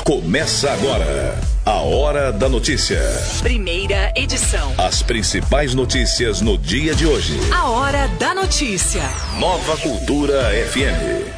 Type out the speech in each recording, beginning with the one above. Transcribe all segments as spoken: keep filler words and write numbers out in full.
Começa agora a Hora da Notícia. Primeira edição. As principais notícias no dia de hoje. A Hora da Notícia. Nova Cultura F M.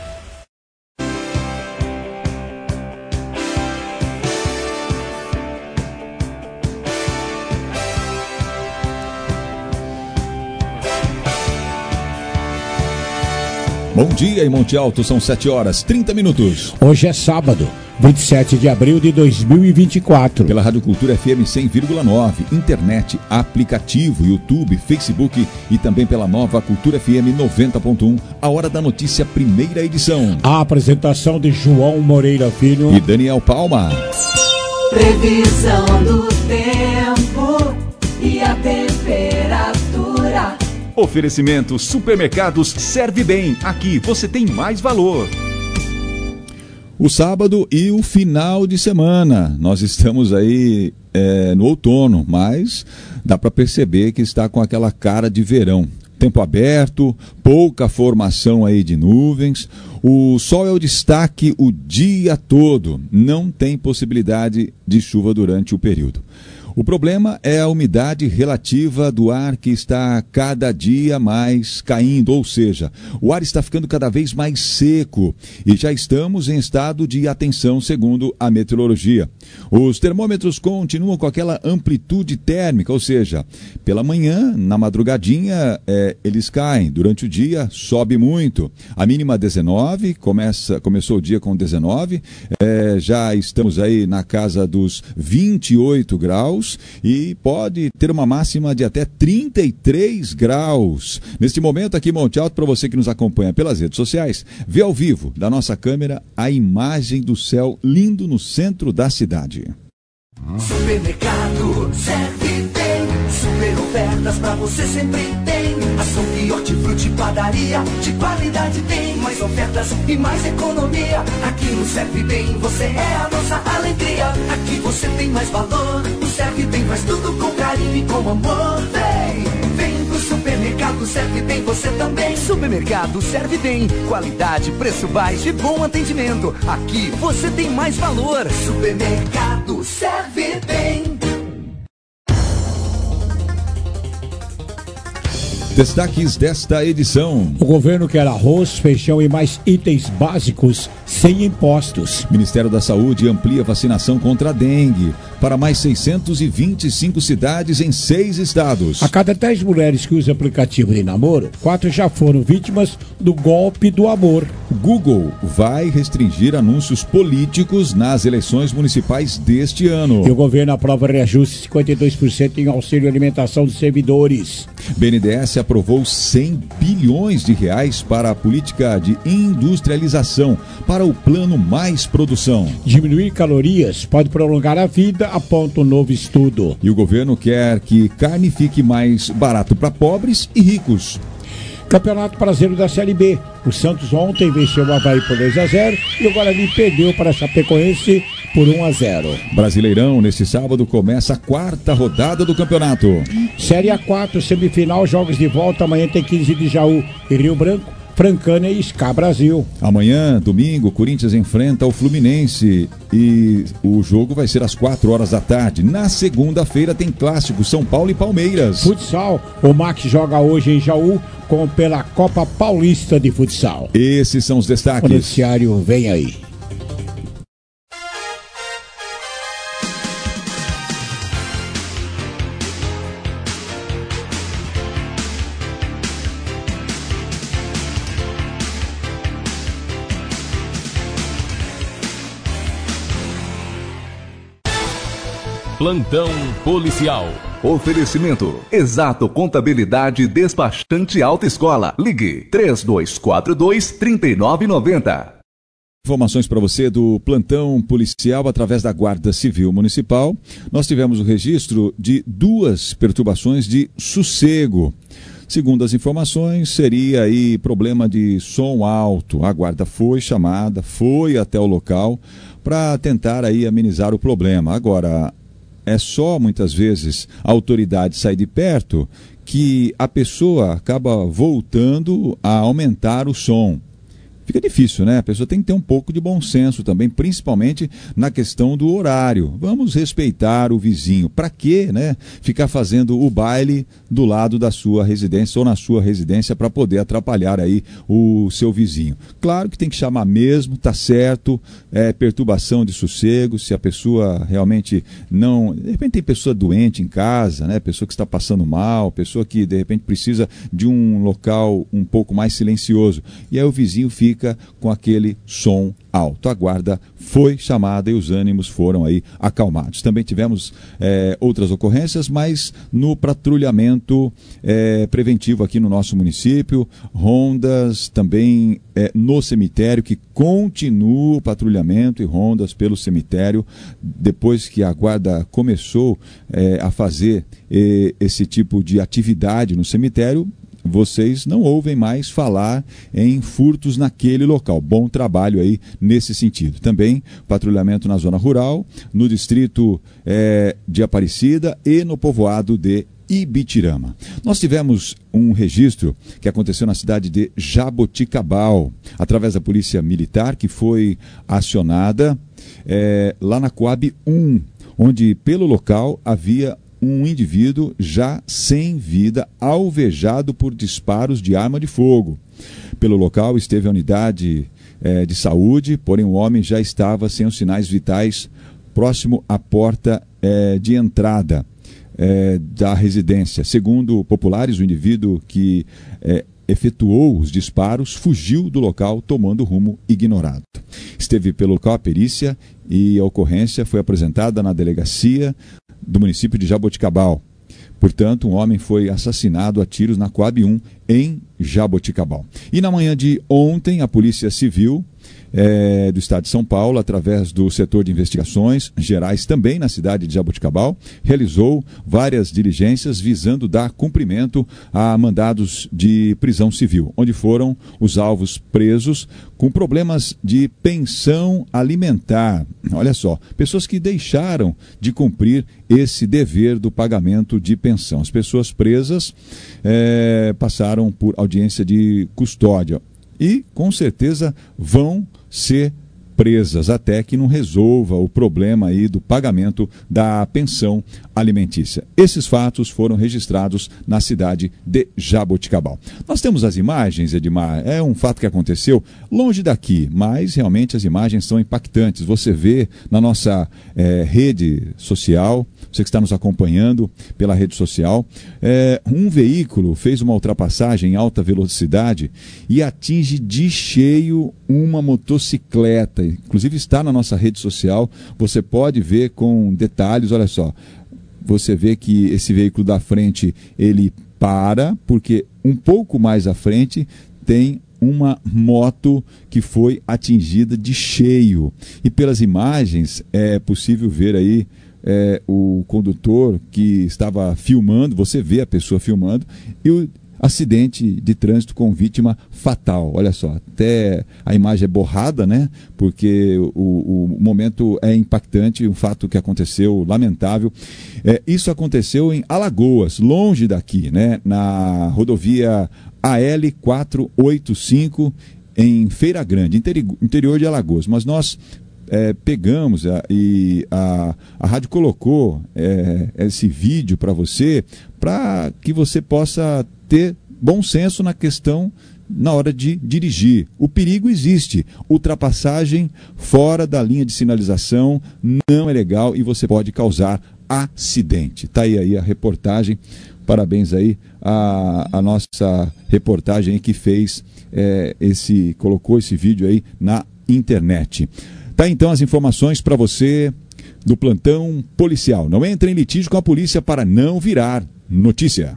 Bom dia em Monte Alto, são sete horas, trinta minutos. Hoje é sábado, vinte e sete de abril de dois mil e vinte e quatro. Pela Rádio Cultura F M cem vírgula nove, internet, aplicativo, YouTube, Facebook e também pela Nova Cultura F M noventa ponto um, a Hora da Notícia, primeira edição. A apresentação de João Moreira Filho e Daniel Palma. Previsão do tempo e a temperatura. Oferecimento Supermercados Serve Bem. Aqui você tem mais valor. O sábado e o final de semana. Nós estamos aí é, no outono, mas dá para perceber que está com aquela cara de verão. Tempo aberto, pouca formação aí de nuvens. O sol é o destaque o dia todo. Não tem possibilidade de chuva durante o período. O problema é a umidade relativa do ar que está cada dia mais caindo, ou seja, o ar está ficando cada vez mais seco e já estamos em estado de atenção, segundo a meteorologia. Os termômetros continuam com aquela amplitude térmica, ou seja, pela manhã, na madrugadinha, é, eles caem, durante o dia sobe muito. A mínima dezenove, começa, começou o dia com dezenove, é, já estamos aí na casa dos vinte e oito graus. E pode ter uma máxima de até trinta e três graus. Neste momento aqui em Monte Alto, para você que nos acompanha pelas redes sociais, vê ao vivo da nossa câmera a imagem do céu lindo no centro da cidade. Supermercado Serve Bem, super ofertas pra você sempre tem. Açougue, hortifruti, padaria, de qualidade tem. Mais ofertas e mais economia. Aqui no Serve Bem você é a nossa alegria. Aqui você tem mais valor. O Serve Bem faz tudo com carinho e com amor. Vem, vem pro supermercado Serve Bem você também. Supermercado Serve Bem, qualidade, preço baixo e bom atendimento. Aqui você tem mais valor. Supermercado Serve Bem. Destaques desta edição. O governo quer arroz, feijão e mais itens básicos sem impostos. Ministério da Saúde amplia vacinação contra a dengue para mais seiscentas e vinte e cinco cidades em seis estados. A cada dez mulheres que usam aplicativo de namoro, quatro já foram vítimas do golpe do amor. Google vai restringir anúncios políticos nas eleições municipais deste ano. E o governo aprova reajuste de cinquenta e dois por cento em auxílio alimentação dos servidores. B N D E S aprovou cem bilhões de reais para a política de industrialização, para o plano Mais Produção. Diminuir calorias pode prolongar a vida, aponta um novo estudo. E o governo quer que carne fique mais barato para pobres e ricos. Campeonato Brasileiro da Série B. O Santos ontem venceu o Avaí por dois a zero e o Guarani perdeu para a Chapecoense por um a zero. Brasileirão, neste sábado, começa a quarta rodada do campeonato. Série A quatro, semifinal, jogos de volta. Amanhã tem quinze de Jaú e Rio Branco, Francânia e Ská Brasil. Amanhã, domingo, o Corinthians enfrenta o Fluminense e o jogo vai ser às quatro horas da tarde. Na segunda-feira tem clássico São Paulo e Palmeiras. Futsal, o Max joga hoje em Jaú com, pela Copa Paulista de Futsal. Esses são os destaques. O noticiário vem aí. Plantão Policial. Oferecimento Exato Contabilidade Despachante Alta Escola. Ligue três dois quatro dois, três nove nove zero. Informações para você do plantão policial através da Guarda Civil Municipal. Nós tivemos o registro de duas perturbações de sossego. Segundo as informações, seria aí problema de som alto. A guarda foi chamada, foi até o local para tentar aí amenizar o problema. Agora, é só muitas vezes a autoridade sair de perto que a pessoa acaba voltando a aumentar o som. fica difícil, né? A pessoa tem que ter um pouco de bom senso também, principalmente na questão do horário. Vamos respeitar o vizinho. Para quê, né? Ficar fazendo o baile do lado da sua residência ou na sua residência para poder atrapalhar aí o seu vizinho. Claro que tem que chamar mesmo, tá certo, é perturbação de sossego, se a pessoa realmente não... De repente tem pessoa doente em casa, né? Pessoa que está passando mal, pessoa que de repente precisa de um local um pouco mais silencioso. E aí o vizinho fica com aquele som alto. A guarda foi chamada e os ânimos foram aí acalmados. Também tivemos é, outras ocorrências, mas no patrulhamento é, preventivo aqui no nosso município, rondas também é, no cemitério, que continua o patrulhamento e rondas pelo cemitério, depois que a guarda começou é, a fazer é, esse tipo de atividade no cemitério. Vocês não ouvem mais falar em furtos naquele local. Bom trabalho aí nesse sentido. Também patrulhamento na zona rural, no distrito é, de Aparecida e no povoado de Ibitirama. Nós tivemos um registro que aconteceu na cidade de Jaboticabal, através da polícia militar, que foi acionada é, lá na Coab um, onde pelo local havia um indivíduo já sem vida, alvejado por disparos de arma de fogo. Pelo local esteve a unidade eh, de saúde, porém o homem já estava sem os sinais vitais próximo à porta eh, de entrada eh, da residência. Segundo populares, o indivíduo que eh, efetuou os disparos fugiu do local tomando rumo ignorado. Esteve pelo local a perícia e a ocorrência foi apresentada na delegacia do município de Jaboticabal. Portanto, um homem foi assassinado a tiros na Coab um em Jaboticabal. E na manhã de ontem, a Polícia Civil é, do Estado de São Paulo, através do setor de investigações gerais também na cidade de Jaboticabal, realizou várias diligências visando dar cumprimento a mandados de prisão civil, onde foram os alvos presos com problemas de pensão alimentar. Olha só, pessoas que deixaram de cumprir esse dever do pagamento de pensão. As pessoas presas é, passaram por audiência de custódia e, com certeza, vão ser presas até que não resolva o problema aí do pagamento da pensão alimentícia. Esses fatos foram registrados na cidade de Jaboticabal. Nós temos as imagens, Edmar, é um fato que aconteceu longe daqui, mas realmente as imagens são impactantes. Você vê na nossa é, rede social, você que está nos acompanhando pela rede social, é, um veículo fez uma ultrapassagem em alta velocidade e atinge de cheio uma motocicleta. Inclusive está na nossa rede social, você pode ver com detalhes, olha só, você vê que esse veículo da frente, ele para, porque um pouco mais à frente tem uma moto que foi atingida de cheio. E pelas imagens é possível ver aí é, o condutor que estava filmando, você vê a pessoa filmando, e o acidente de trânsito com vítima fatal. Olha só, até a imagem é borrada, né? Porque o, o momento é impactante, um fato que aconteceu, lamentável. É, isso aconteceu em Alagoas, longe daqui, né? Na rodovia A L quatrocentos e oitenta e cinco, em Feira Grande, interi interior de Alagoas. Mas nós é, pegamos a, e a, a rádio colocou é, esse vídeo para você, para que você possa ter bom senso na questão na hora de dirigir. O perigo existe. Ultrapassagem fora da linha de sinalização não é legal e você pode causar acidente. Está aí, aí a reportagem. Parabéns aí a, a nossa reportagem aí que fez é, esse, colocou esse vídeo aí na internet. Tá então as informações para você do plantão policial. Não entre em litígio com a polícia para não virar notícia.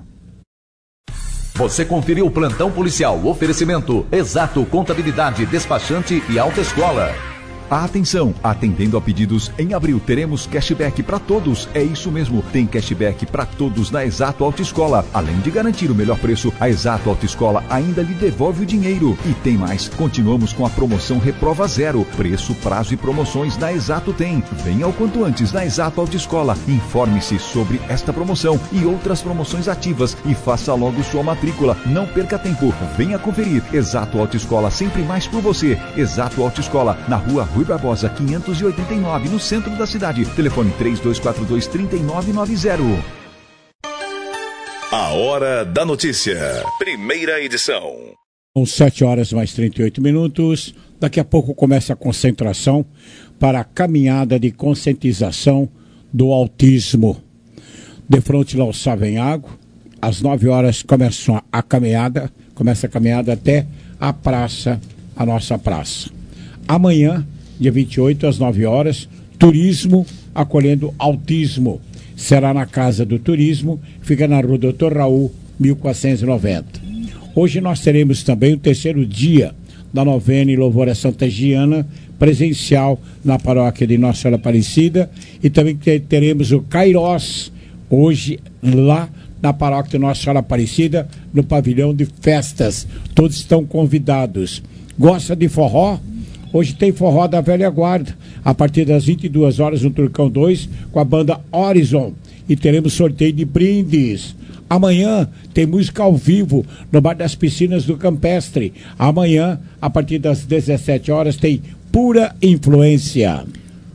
Você conferiu o plantão policial, oferecimento Exato Contabilidade, Despachante e Autoescola. Atenção, atendendo a pedidos, em abril teremos cashback para todos. É isso mesmo, tem cashback para todos na Exato Autoescola. Além de garantir o melhor preço, a Exato Autoescola ainda lhe devolve o dinheiro. E tem mais, continuamos com a promoção Reprova Zero. Preço, prazo e promoções na Exato tem. Venha ao quanto antes na Exato Autoescola. Informe-se sobre esta promoção e outras promoções ativas e faça logo sua matrícula. Não perca tempo, venha conferir. Exato Autoescola, sempre mais por você. Exato Autoescola, na rua Rui Barbosa, quinhentos e oitenta e nove, no centro da cidade. Telefone três dois quatro dois, três nove nove zero. A Hora da Notícia. Primeira edição. São sete horas mais trinta e oito minutos. Daqui a pouco começa a concentração para a caminhada de conscientização do autismo. De frente ao Savenhago, às nove horas começa a caminhada, começa a caminhada até a praça, a nossa praça. Amanhã, dia vinte e oito, às nove horas, turismo acolhendo autismo. Será na Casa do Turismo, fica na rua doutor Raul, mil quatrocentos e noventa. Hoje nós teremos também o terceiro dia da novena e louvor a Santa Giana, presencial na paróquia de Nossa Senhora Aparecida, e também teremos o Kairós, hoje lá na paróquia de Nossa Senhora Aparecida, no pavilhão de festas. Todos estão convidados. Gosta de forró? Hoje tem forró da velha guarda, a partir das vinte e duas horas no Turcão dois, com a banda Horizon. E teremos sorteio de brindes. Amanhã tem música ao vivo no Bar das Piscinas do Campestre. Amanhã, a partir das dezessete horas, tem Pura Influência.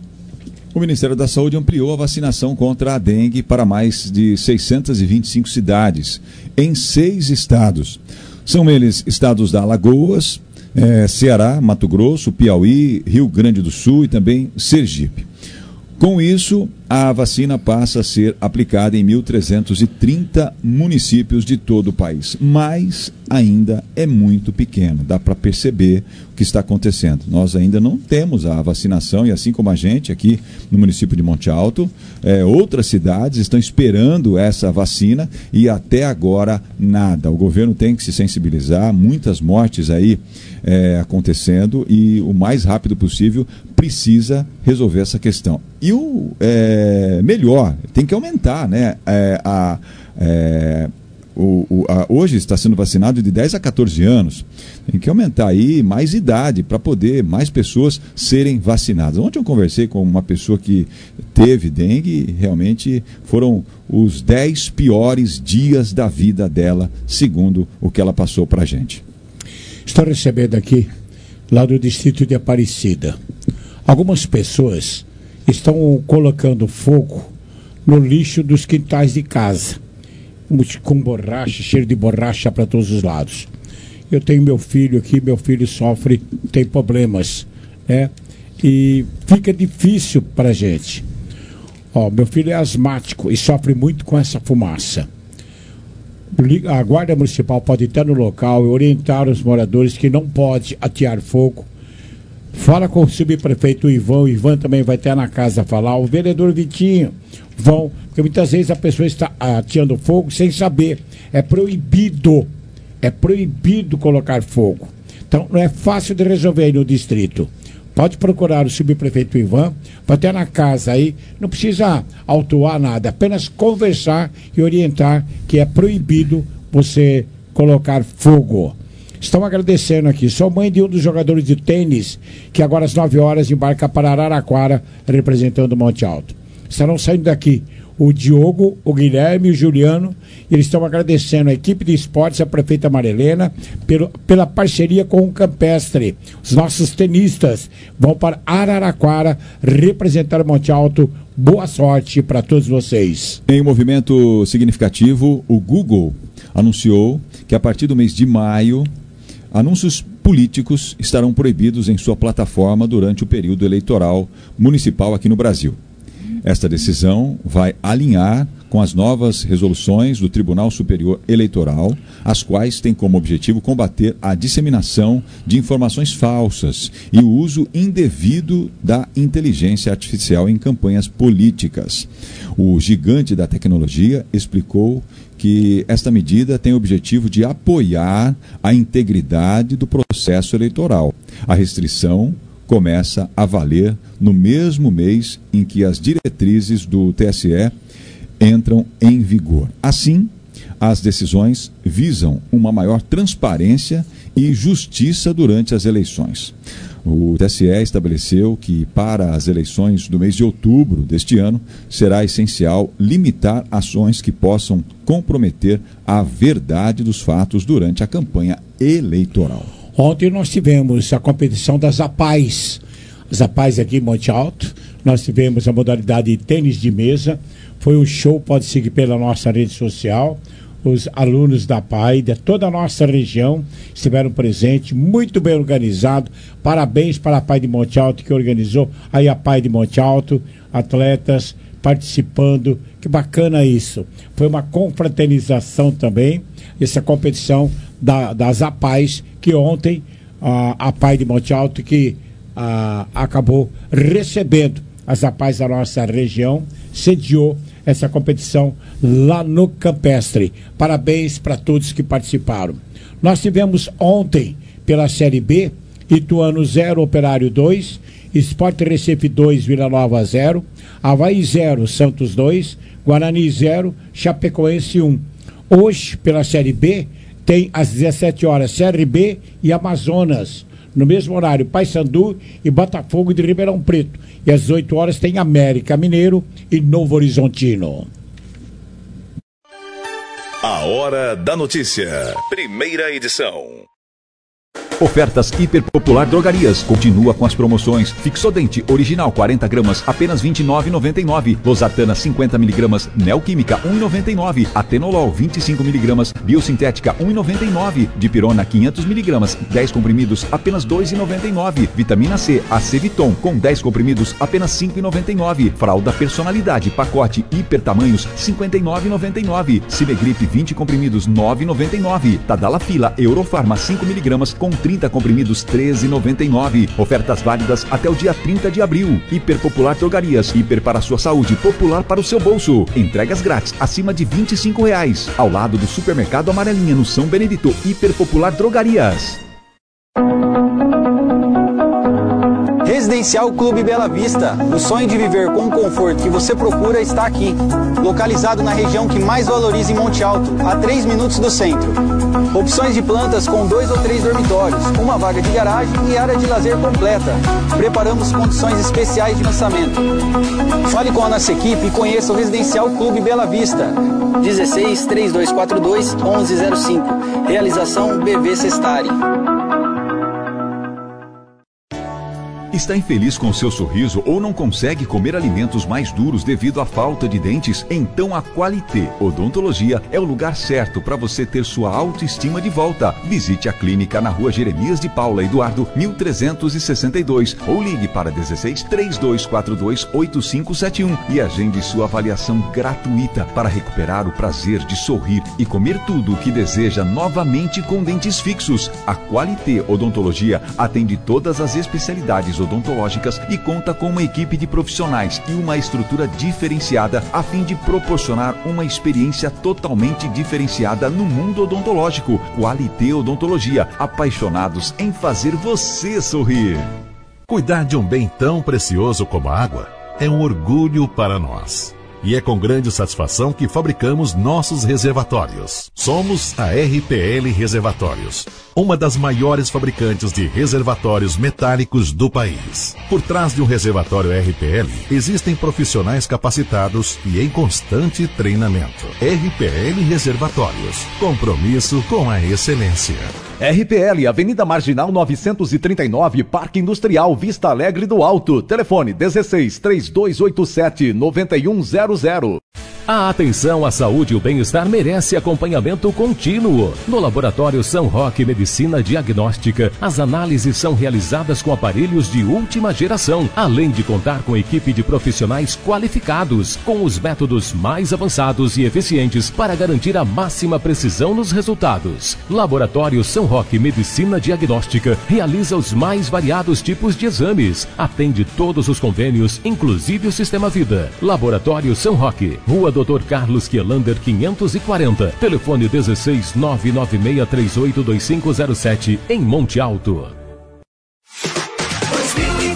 O Ministério da Saúde ampliou a vacinação contra a dengue para mais de seiscentas e vinte e cinco cidades, em seis estados. São eles estados da Alagoas, É, Ceará, Mato Grosso, Piauí, Rio Grande do Sul e também Sergipe. Com isso, a vacina passa a ser aplicada em mil trezentos e trinta municípios de todo o país, mas ainda é muito pequeno, dá para perceber o que está acontecendo. Nós ainda não temos a vacinação, e assim como a gente aqui no município de Monte Alto, é, outras cidades estão esperando essa vacina e até agora nada. O governo tem que se sensibilizar, muitas mortes aí é, acontecendo, e o mais rápido possível precisa resolver essa questão. E o é, melhor, tem que aumentar, né? É, a, é, o, o, a, hoje está sendo vacinado de dez a quatorze anos. Tem que aumentar aí mais idade para poder mais pessoas serem vacinadas. Ontem eu conversei com uma pessoa que teve dengue e realmente foram os dez piores dias da vida dela, segundo o que ela passou para a gente. Estou recebendo aqui, lá do distrito de Aparecida, algumas pessoas estão colocando fogo no lixo dos quintais de casa, com borracha, cheiro de borracha para todos os lados. Eu tenho meu filho aqui, meu filho sofre, tem problemas, né? E fica difícil para a gente. Ó, meu filho é asmático e sofre muito com essa fumaça. A Guarda Municipal pode estar no local e orientar os moradores que não pode atear fogo. Fala com o subprefeito Ivan, o Ivan também vai estar na casa falar, o vereador Vitinho, vão, porque muitas vezes a pessoa está ateando fogo sem saber. É proibido, é proibido colocar fogo. Então não é fácil de resolver aí no distrito. Pode procurar o subprefeito Ivan, vai estar na casa aí, não precisa autuar nada, apenas conversar e orientar que é proibido você colocar fogo. Estão agradecendo aqui. Sou mãe de um dos jogadores de tênis que agora às nove horas embarca para Araraquara, representando o Monte Alto. Estarão saindo daqui o Diogo, o Guilherme e o Juliano. E eles estão agradecendo a equipe de esportes, a prefeita Marilena, pelo, pela parceria com o Campestre. Os nossos tenistas vão para Araraquara representar o Monte Alto. Boa sorte para todos vocês. Em um movimento significativo, o Google anunciou que a partir do mês de maio, anúncios políticos estarão proibidos em sua plataforma durante o período eleitoral municipal aqui no Brasil. Esta decisão vai alinhar com as novas resoluções do Tribunal Superior Eleitoral, as quais têm como objetivo combater a disseminação de informações falsas e o uso indevido da inteligência artificial em campanhas políticas. O gigante da tecnologia explicou que esta medida tem o objetivo de apoiar a integridade do processo eleitoral. A restrição começa a valer no mesmo mês em que as diretrizes do T S E entram em vigor. Assim, as decisões visam uma maior transparência e justiça durante as eleições. O T S E estabeleceu que, para as eleições do mês de outubro deste ano, será essencial limitar ações que possam comprometer a verdade dos fatos durante a campanha eleitoral. Ontem nós tivemos a competição das APAES. As APAES aqui em Monte Alto, nós tivemos a modalidade de tênis de mesa. Foi um show, pode seguir pela nossa rede social. Os alunos da APAE, de toda a nossa região, estiveram presentes, muito bem organizado. Parabéns para a APAE de Monte Alto, que organizou aí a APAE de Monte Alto, atletas participando. Que bacana isso. Foi uma confraternização também, essa competição da, das APAES, que ontem a APAE de Monte Alto, que a, acabou recebendo as APAES da nossa região, sediou essa competição lá no Campestre. Parabéns para todos que participaram. Nós tivemos ontem, pela Série B, Ituano zero, Operário dois, Sport Recife dois, Vila Nova zero, Avaí zero, Santos dois, Guarani zero, Chapecoense um. Hoje, pela Série B, tem às dezessete horas C R B e Amazonas. No mesmo horário, Paysandu e Botafogo de Ribeirão Preto. E às dezoito horas tem América Mineiro e Novo Horizontino. A Hora da Notícia. Primeira edição. Ofertas Hiper Popular Drogarias. Continua com as promoções. Fixodente original quarenta gramas, apenas vinte e nove reais e noventa e nove centavos. Losartana cinquenta miligramas, Neoquímica um real e noventa e nove centavos. Atenolol vinte e cinco miligramas, Biosintética um real e noventa e nove centavos. Dipirona quinhentos miligramas, dez comprimidos, apenas dois reais e noventa e nove centavos. Vitamina C, Aceviton com dez comprimidos, apenas cinco reais e noventa e nove centavos. Fralda Personalidade, pacote hiper tamanhos, cinquenta e nove reais e noventa e nove centavos. Cimegrip vinte comprimidos, nove reais e noventa e nove centavos. Tadalafila Eurofarma cinco miligramas com trinta comprimidos, treze reais e noventa e nove centavos. Ofertas válidas até o dia trinta de abril. Hiper Popular Drogarias. Hiper para a sua saúde, popular para o seu bolso. Entregas grátis acima de vinte e cinco reais. Ao lado do Supermercado Amarelinha, no São Benedito. Hiper Popular Drogarias. Residencial Clube Bela Vista. O sonho de viver com o conforto que você procura está aqui. Localizado na região que mais valoriza em Monte Alto, a três minutos do centro. Opções de plantas com dois ou três dormitórios, uma vaga de garagem e área de lazer completa. Preparamos condições especiais de lançamento. Fale com a nossa equipe e conheça o Residencial Clube Bela Vista. dezesseis, três dois quatro dois, onze zero cinco. Realização B V Sestari. Está infeliz com seu sorriso ou não consegue comer alimentos mais duros devido à falta de dentes? Então a Qualité Odontologia é o lugar certo para você ter sua autoestima de volta. Visite a clínica na rua Jeremias de Paula Eduardo, mil trezentos e sessenta e dois ou ligue para dezesseis, três dois quatro dois, oito cinco sete um e agende sua avaliação gratuita para recuperar o prazer de sorrir e comer tudo o que deseja novamente com dentes fixos. A Qualité Odontologia atende todas as especialidades odontológicas e conta com uma equipe de profissionais e uma estrutura diferenciada a fim de proporcionar uma experiência totalmente diferenciada no mundo odontológico. Qualité Odontologia, apaixonados em fazer você sorrir. Cuidar de um bem tão precioso como a água é um orgulho para nós. E é com grande satisfação que fabricamos nossos reservatórios. Somos a R P L Reservatórios, uma das maiores fabricantes de reservatórios metálicos do país. Por trás de um reservatório R P L, existem profissionais capacitados e em constante treinamento. R P L Reservatórios, compromisso com a excelência. R P L, Avenida Marginal novecentos e trinta e nove, Parque Industrial, Vista Alegre do Alto. Telefone dezesseis, três dois oito sete, nove um zero zero. A atenção à saúde e o bem-estar merece acompanhamento contínuo. No Laboratório São Roque Medicina Diagnóstica, as análises são realizadas com aparelhos de última geração, além de contar com equipe de profissionais qualificados, com os métodos mais avançados e eficientes para garantir a máxima precisão nos resultados. Laboratório São Roque Medicina Diagnóstica realiza os mais variados tipos de exames, atende todos os convênios, inclusive o Sistema Vida. Laboratório São Roque, Rua doutor Carlos Kielander quinhentos e quarenta, telefone dezesseis, nove nove seis três oito dois cinco zero sete, em Monte Alto. dois mil e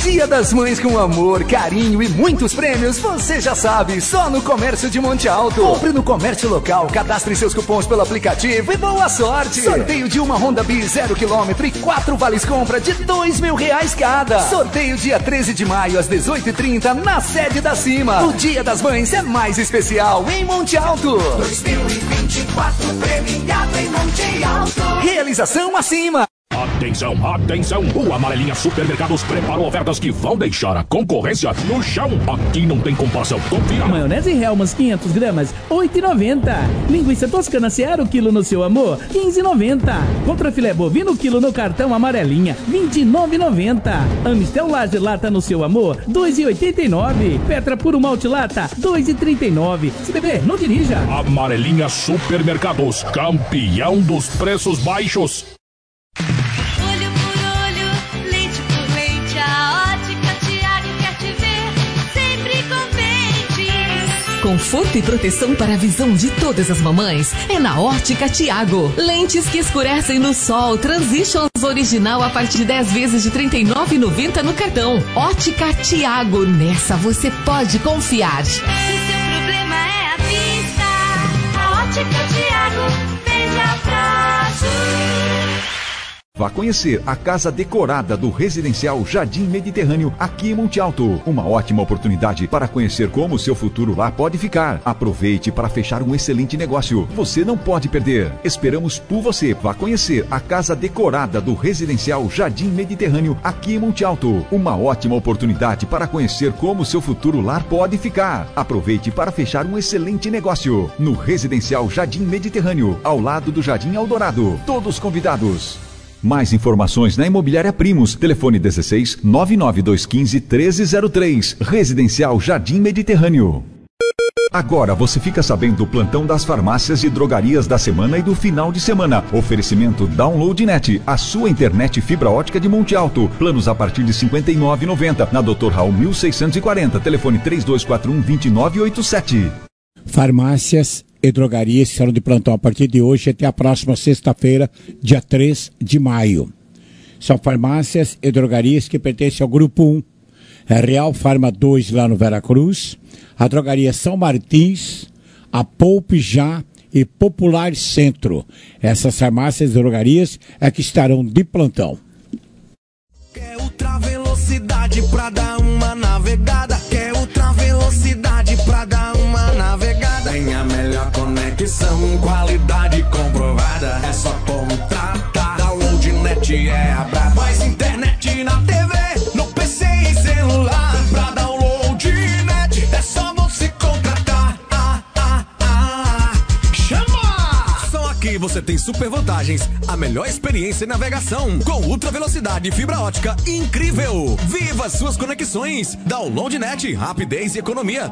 Dia das Mães com amor, carinho e muitos prêmios, você já sabe, só no Comércio de Monte Alto. Compre no comércio local, cadastre seus cupons pelo aplicativo e boa sorte. Sorteio de uma Honda Bis zero quilômetro e quatro vales compra de dois mil reais cada. Sorteio dia treze de maio às dezoito e trinta na sede da Cima. O Dia das Mães é mais especial em Monte Alto. dois mil e vinte e quatro premiado em Monte Alto. Realização acima. Atenção, atenção! O Amarelinha Supermercados preparou ofertas que vão deixar a concorrência no chão. Aqui não tem comparação. Confira. Maionese Hellmann's quinhentas gramas, oito e noventa. Linguiça toscana Seara, quilo no seu amor, quinze e noventa. Contra filé bovino, quilo no cartão Amarelinha, vinte e nove e noventa. Amistel Lager lata no seu amor, dois e oitenta e nove. Petra Puro Malte lata, dois e trinta e nove. Se beber, não dirija. Amarelinha Supermercados, campeão dos preços baixos. Olho por olho, leite por leite, a Ótica Tiago quer te ver sempre contente. Conforto e proteção para a visão de todas as mamães é na Ótica Tiago. Lentes que escurecem no sol, Transitions original a partir de dez vezes de trinta e nove reais e noventa centavos no cartão. Ótica Tiago, nessa você pode confiar. Se seu problema é a vista, a Ótica Tiago vende a prazo. Vá conhecer a casa decorada do Residencial Jardim Mediterrâneo aqui em Monte Alto. Uma ótima oportunidade para conhecer como o seu futuro lá pode ficar. Aproveite para fechar um excelente negócio. Você não pode perder. Esperamos por você. Vá conhecer a casa decorada do Residencial Jardim Mediterrâneo aqui em Monte Alto. Uma ótima oportunidade para conhecer como o seu futuro lar pode ficar. Aproveite para fechar um excelente negócio. No Residencial Jardim Mediterrâneo, ao lado do Jardim Eldorado. Todos convidados. Mais informações na Imobiliária Primos. Telefone dezesseis, nove nove dois um cinco, treze zero três. Residencial Jardim Mediterrâneo. Agora você fica sabendo do plantão das farmácias e drogarias da semana e do final de semana. Oferecimento DownloadNet, a sua internet fibra ótica de Monte Alto. Planos a partir de cinquenta e nove reais e noventa centavos. Na doutor Raul mil seiscentos e quarenta. Telefone três dois quatro um, dois nove oito sete. Farmácias e drogarias serão de plantão a partir de hoje até a próxima sexta-feira, dia três de maio. São farmácias e drogarias que pertencem ao Grupo um. É Real Farma dois lá no Veracruz, a Drogaria São Martins, a Poupe Já e Popular Centro. Essas farmácias e drogarias é que estarão de plantão. Quer ultra velocidade pra dar uma navegada? Quer ultra velocidade pra dar uma navegada? Tem a melhor conexão, qualidade comprovada. É só contratar. DownloadNet é a braba. Mais internet na T V, no P C e celular. Pra DownloadNet é só você contratar. Ah, ah, ah. Chama! Só aqui você tem super vantagens, a melhor experiência em navegação, com ultra velocidade e fibra ótica incrível. Viva suas conexões. DownloadNet, rapidez e economia.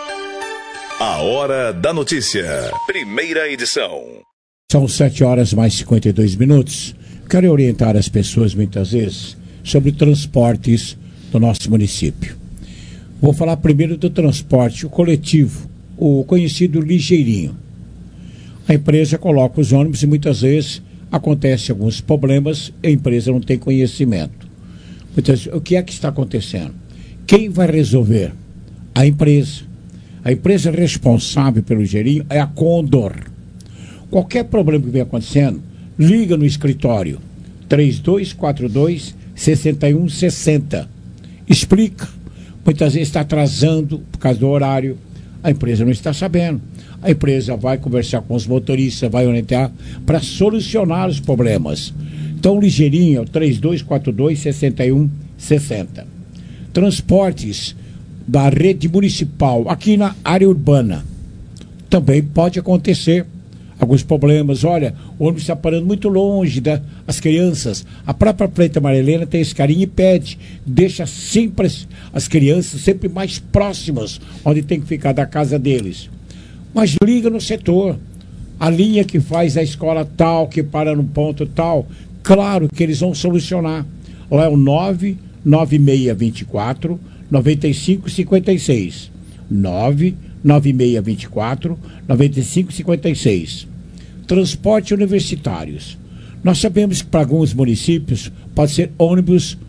A Hora da Notícia. Primeira edição. São sete horas mais cinquenta e dois minutos. Quero orientar as pessoas muitas vezes sobre transportes do nosso município. Vou falar primeiro do transporte coletivo, o conhecido ligeirinho. A empresa coloca os ônibus e muitas vezes acontecem alguns problemas e a empresa não tem conhecimento. Muitas vezes, o que é que está acontecendo? Quem vai resolver? A empresa. A empresa responsável pelo ligeirinho é a Condor. Qualquer problema que venha acontecendo, liga no escritório três dois quatro dois, seis um seis zero. Explica. Muitas vezes está atrasando por causa do horário. A empresa não está sabendo. A empresa vai conversar com os motoristas, vai orientar para solucionar os problemas. Então, o ligeirinho é o três dois quatro dois, seis um seis zero. Transportes da rede municipal aqui na área urbana. Também pode acontecer alguns problemas. Olha, o ônibus está parando muito longe das da, crianças. A própria Preta Marilena tem esse carinho e pede, deixa sempre as, as crianças sempre mais próximas, onde tem que ficar da casa deles. Mas liga no setor, a linha que faz a escola tal, que para no ponto tal, claro que eles vão solucionar. Lá é o nove nove seis dois quatro, nove cinco cinco seis. nove nove seis dois quatro, nove cinco cinco seis. Transporte universitários. Nós sabemos que para alguns municípios pode ser ônibus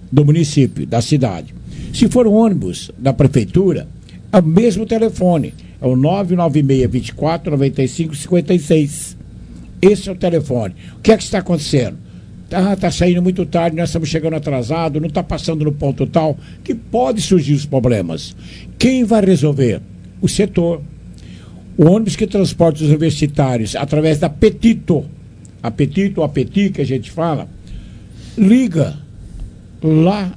do município, da cidade. Se for um ônibus da prefeitura, é o mesmo telefone, é o nove nove seis, dois quatro, nove cinco cinco seis. Esse é o telefone. O que é que está acontecendo? Está tá saindo muito tarde, nós estamos chegando atrasado, não está passando no ponto tal, que pode surgir os problemas. Quem vai resolver? O setor. O ônibus que transporta os universitários através da Petito, a Petito, a Petit que a gente fala, liga lá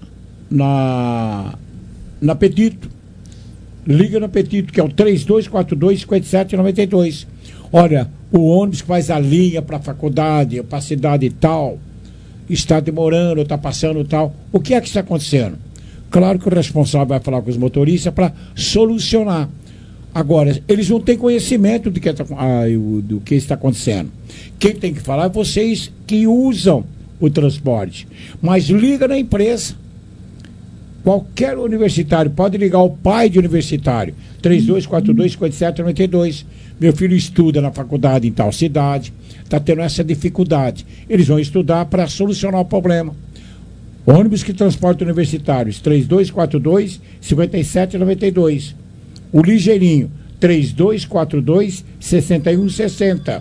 na, na Petito. Liga na Petito, que é o três dois quatro dois, cinco sete nove dois. Olha, o ônibus que faz a linha para a faculdade, para a cidade e tal, está demorando, está passando tal. O que é que está acontecendo? Claro que o responsável vai falar com os motoristas para solucionar. Agora, eles não têm conhecimento do que, está, ah, do que está acontecendo. Quem tem que falar é vocês que usam o transporte. Mas liga na empresa. Qualquer universitário pode ligar o pai de universitário. três dois quatro dois, cinco sete nove dois. Meu filho estuda na faculdade em tal cidade. Está tendo essa dificuldade. Eles vão estudar para solucionar o problema. Ônibus que transporta universitários. três dois quatro dois, cinco sete nove dois. O ligeirinho, três dois quatro dois, seis um seis zero.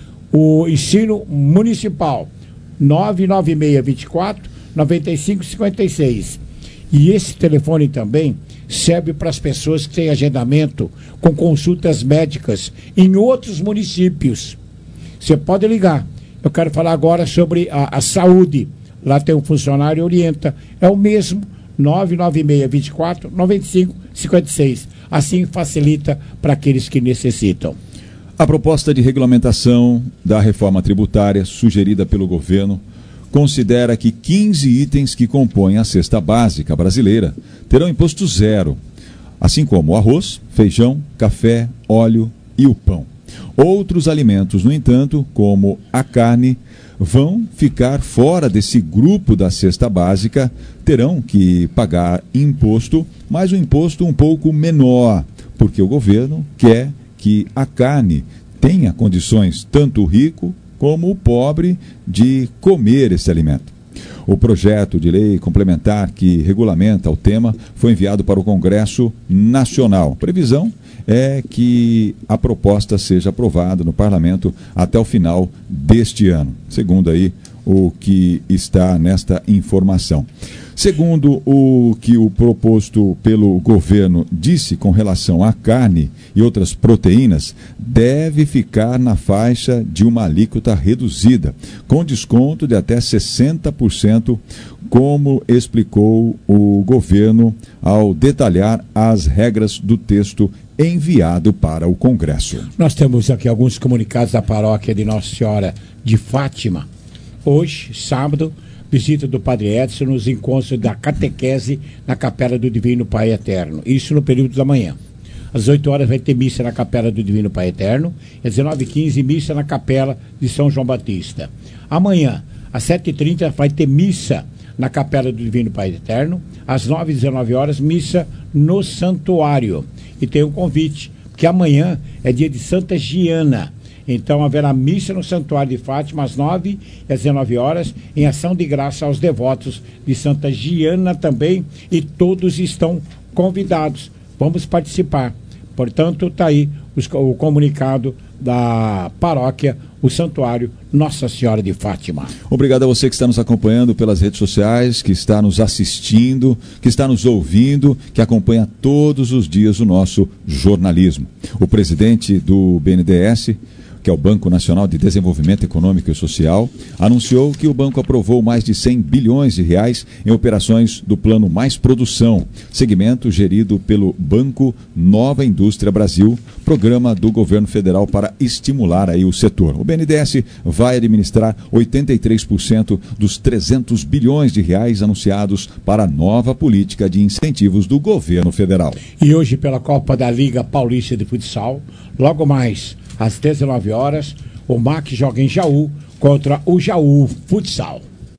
O ensino municipal, nove nove seis, dois quatro, nove cinco cinco seis. E esse telefone também serve para as pessoas que têm agendamento com consultas médicas em outros municípios. Você pode ligar. Eu quero falar agora sobre a, a saúde. Lá tem um funcionário e orienta. É o mesmo, nove nove seis, dois quatro, nove cinco cinco seis. Assim facilita para aqueles que necessitam. A proposta de regulamentação da reforma tributária sugerida pelo governo considera que quinze itens que compõem a cesta básica brasileira terão imposto zero, assim como o arroz, feijão, café, óleo e o pão. Outros alimentos, no entanto, como a carne, vão ficar fora desse grupo da cesta básica, terão que pagar imposto, mas um imposto um pouco menor, porque o governo quer que a carne tenha condições, tanto o rico como o pobre, de comer esse alimento. O projeto de lei complementar que regulamenta o tema foi enviado para o Congresso Nacional. A previsão é que a proposta seja aprovada no Parlamento até o final deste ano, segundo aí o que está nesta informação. Segundo o que o proposto pelo governo disse com relação à carne e outras proteínas, deve ficar na faixa de uma alíquota reduzida, com desconto de até sessenta por cento, como explicou o governo ao detalhar as regras do texto enviado para o Congresso. Nós temos aqui alguns comunicados da paróquia de Nossa Senhora de Fátima. Hoje, sábado, visita do Padre Edson nos encontros da catequese na Capela do Divino Pai Eterno. Isso no período da manhã. Às oito horas vai ter missa na Capela do Divino Pai Eterno. Às dezenove e quinze, missa na Capela de São João Batista. Amanhã, às sete e trinta, vai ter missa na Capela do Divino Pai Eterno. Às nove e dezenove horas, missa no Santuário. E tem um convite, porque amanhã é dia de Santa Giana. Então haverá missa no Santuário de Fátima às nove e às dezenove horas, em ação de graça aos devotos de Santa Giana também, e todos estão convidados. Vamos participar. Portanto, está aí os, o comunicado da paróquia, o Santuário Nossa Senhora de Fátima. Obrigado a você que está nos acompanhando pelas redes sociais, que está nos assistindo, que está nos ouvindo, que acompanha todos os dias o nosso jornalismo. O presidente do B N D E S, que é o Banco Nacional de Desenvolvimento Econômico e Social, anunciou que o banco aprovou mais de cem bilhões de reais em operações do Plano Mais Produção, segmento gerido pelo Banco Nova Indústria Brasil, programa do governo federal para estimular aí o setor. O B N D E S vai administrar oitenta e três por cento dos trezentos bilhões de reais anunciados para a nova política de incentivos do governo federal. E hoje, pela Copa da Liga Paulista de Futsal, logo mais às dezenove horas, o M A C joga em Jaú contra o Jaú Futsal.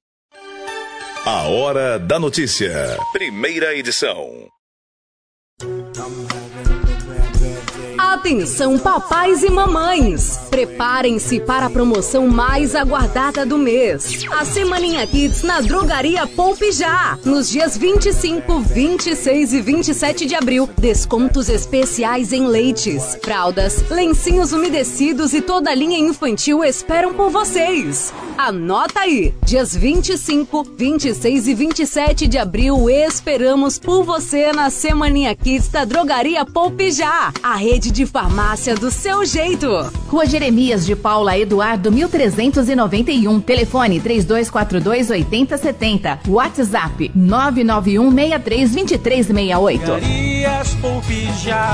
A Hora da Notícia, primeira edição. A Atenção, papais e mamães! Preparem-se para a promoção mais aguardada do mês. A Semaninha Kids na Drogaria Poupe Já. Nos dias vinte e cinco, vinte e seis e vinte e sete de abril, descontos especiais em leites, fraldas, lencinhos umedecidos e toda a linha infantil esperam por vocês. Anota aí! Dias vinte e cinco, vinte e seis e vinte e sete de abril, esperamos por você na Semaninha Kids da Drogaria Poupe Já. A rede de farmácia do seu jeito. Rua Jeremias de Paula Eduardo, mil trezentos e noventa e um. Telefone três dois quatro dois, oito zero sete zero. WhatsApp nove nove um, seis três, dois três seis oito. Drogarias Poupe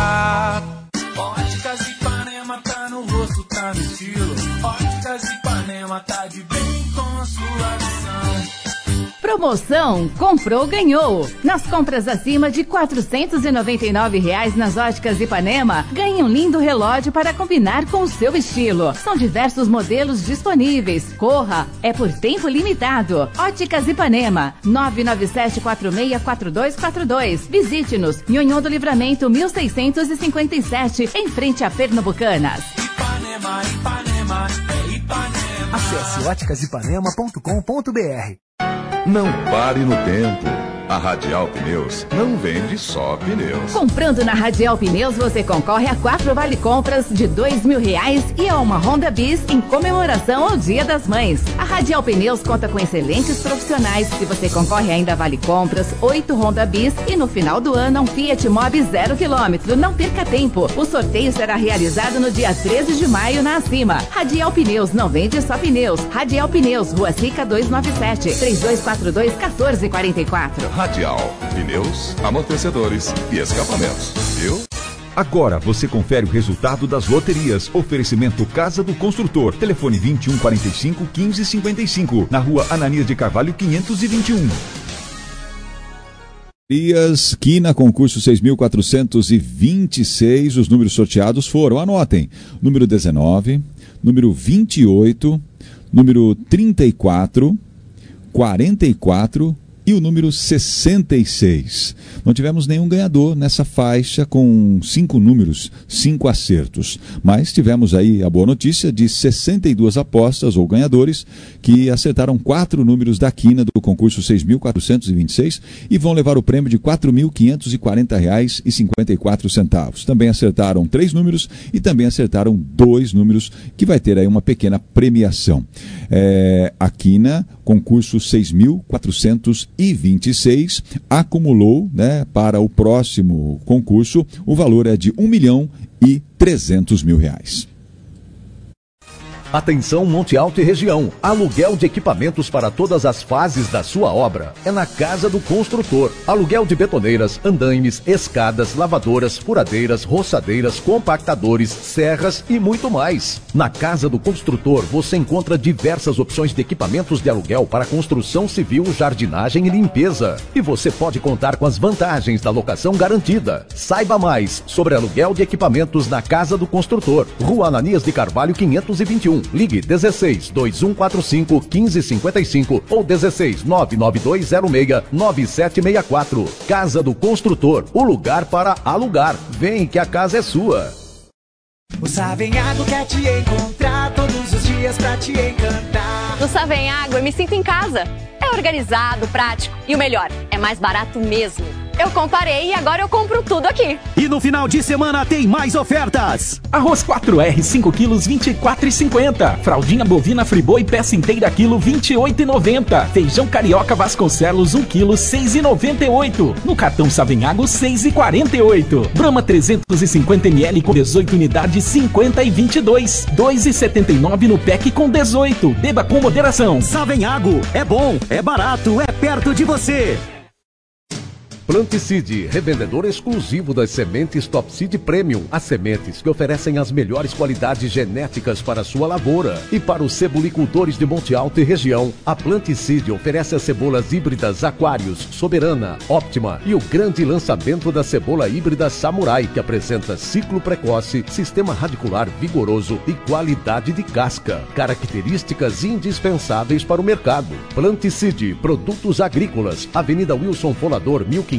Já. Óticas Ipanema tá no rosto, tá no estilo. Óticas Ipanema tá de bem com sua visão. Promoção Comprou, Ganhou. Nas compras acima de quatrocentos e noventa e nove reais nas Óticas Ipanema, ganhe um lindo relógio para combinar com o seu estilo. São diversos modelos disponíveis. Corra, é por tempo limitado. Óticas Ipanema, nove nove sete quatro seis quatro dois quatro dois. Visite-nos, Nhonhô do Livramento mil seiscentos e cinquenta e sete, em frente a Pernambucanas. Ipanema, Ipanema, é Ipanema. Acesse óticas ipanema ponto com ponto b r. Não pare no tempo. A Radial Pneus não vende só pneus. Comprando na Radial Pneus, você concorre a quatro vale-compras de dois mil reais e a uma Honda Bis em comemoração ao Dia das Mães. A Radial Pneus conta com excelentes profissionais e você concorre ainda a vale-compras, oito Honda Bis e no final do ano a um Fiat Mobi zero quilômetro. Não perca tempo. O sorteio será realizado no dia treze de maio na Acima. Radial Pneus não vende só pneus. Radial Pneus, Rua Sica duzentos e noventa e sete, três dois quatro dois, um quatro quatro quatro. Radial, pneus, amortecedores e escapamentos, viu? Agora você confere o resultado das loterias. Oferecimento Casa do Construtor. Telefone vinte e um, quarenta e cinco, quinze, cinquenta e cinco. Na rua Ananias de Carvalho, quinhentos e vinte e um. Loterias Quina, concurso seis mil quatrocentos e vinte e seis. Os números sorteados foram, anotem, número dezenove, número vinte e oito, número trinta e quatro, quarenta e quatro e o número sessenta e seis. Não tivemos nenhum ganhador nessa faixa com cinco números, cinco acertos. Mas tivemos aí a boa notícia de sessenta e duas apostas ou ganhadores que acertaram quatro números da quina do concurso seis mil quatrocentos e vinte e seis e vão levar o prêmio de quatro mil quinhentos e quarenta reais e cinquenta e quatro centavos. Também acertaram três números e também acertaram dois números que vai ter aí uma pequena premiação. É, a quina, concurso seis mil quatrocentos e vinte e seis, acumulou, né, para o próximo concurso, o valor é de um milhão e trezentos mil reais. Atenção Monte Alto e região, aluguel de equipamentos para todas as fases da sua obra. É na Casa do Construtor. Aluguel de betoneiras, andaimes, escadas, lavadoras, furadeiras, roçadeiras, compactadores, serras e muito mais. Na Casa do Construtor você encontra diversas opções de equipamentos de aluguel para construção civil, jardinagem e limpeza. E você pode contar com as vantagens da locação garantida. Saiba mais sobre aluguel de equipamentos na Casa do Construtor. Rua Ananias de Carvalho, quinhentos e vinte e um. Ligue dezesseis, dois um quatro cinco, quinze cinquenta e cinco ou dezesseis, nove nove dois zero seis, nove sete seis quatro. Casa do Construtor, o lugar para alugar. Vem que a casa é sua. O Savenhago quer te encontrar todos os dias pra te encantar. No Savenhago eu me sinto em casa. É organizado, prático e o melhor, é mais barato mesmo. Eu comparei e agora eu compro tudo aqui. E no final de semana tem mais ofertas. Arroz quatro R, cinco quilos, vinte e quatro reais e cinquenta centavos. Fraldinha bovina Friboi, peça inteira quilo, vinte e oito reais e noventa centavos. Feijão carioca Vasconcelos, um quilo, seis reais e noventa e oito centavos. No cartão Savenhago, seis reais e quarenta e oito centavos. Brahma trezentos e cinquenta mililitros com dezoito unidades, cinquenta e vinte e dois. dois reais e setenta e nove centavos no pack com dezoito. Beba com moderação. Savenhago, é bom, é barato, é perto de você. Planticide, revendedor exclusivo das sementes Top Seed Premium. As sementes que oferecem as melhores qualidades genéticas para a sua lavoura. E para os cebolicultores de Monte Alto e região, a Planticide oferece as cebolas híbridas Aquarius, Soberana, Óptima e o grande lançamento da cebola híbrida Samurai, que apresenta ciclo precoce, sistema radicular vigoroso e qualidade de casca. Características indispensáveis para o mercado. Planticide, produtos agrícolas, Avenida Wilson Folador, mil e quinhentos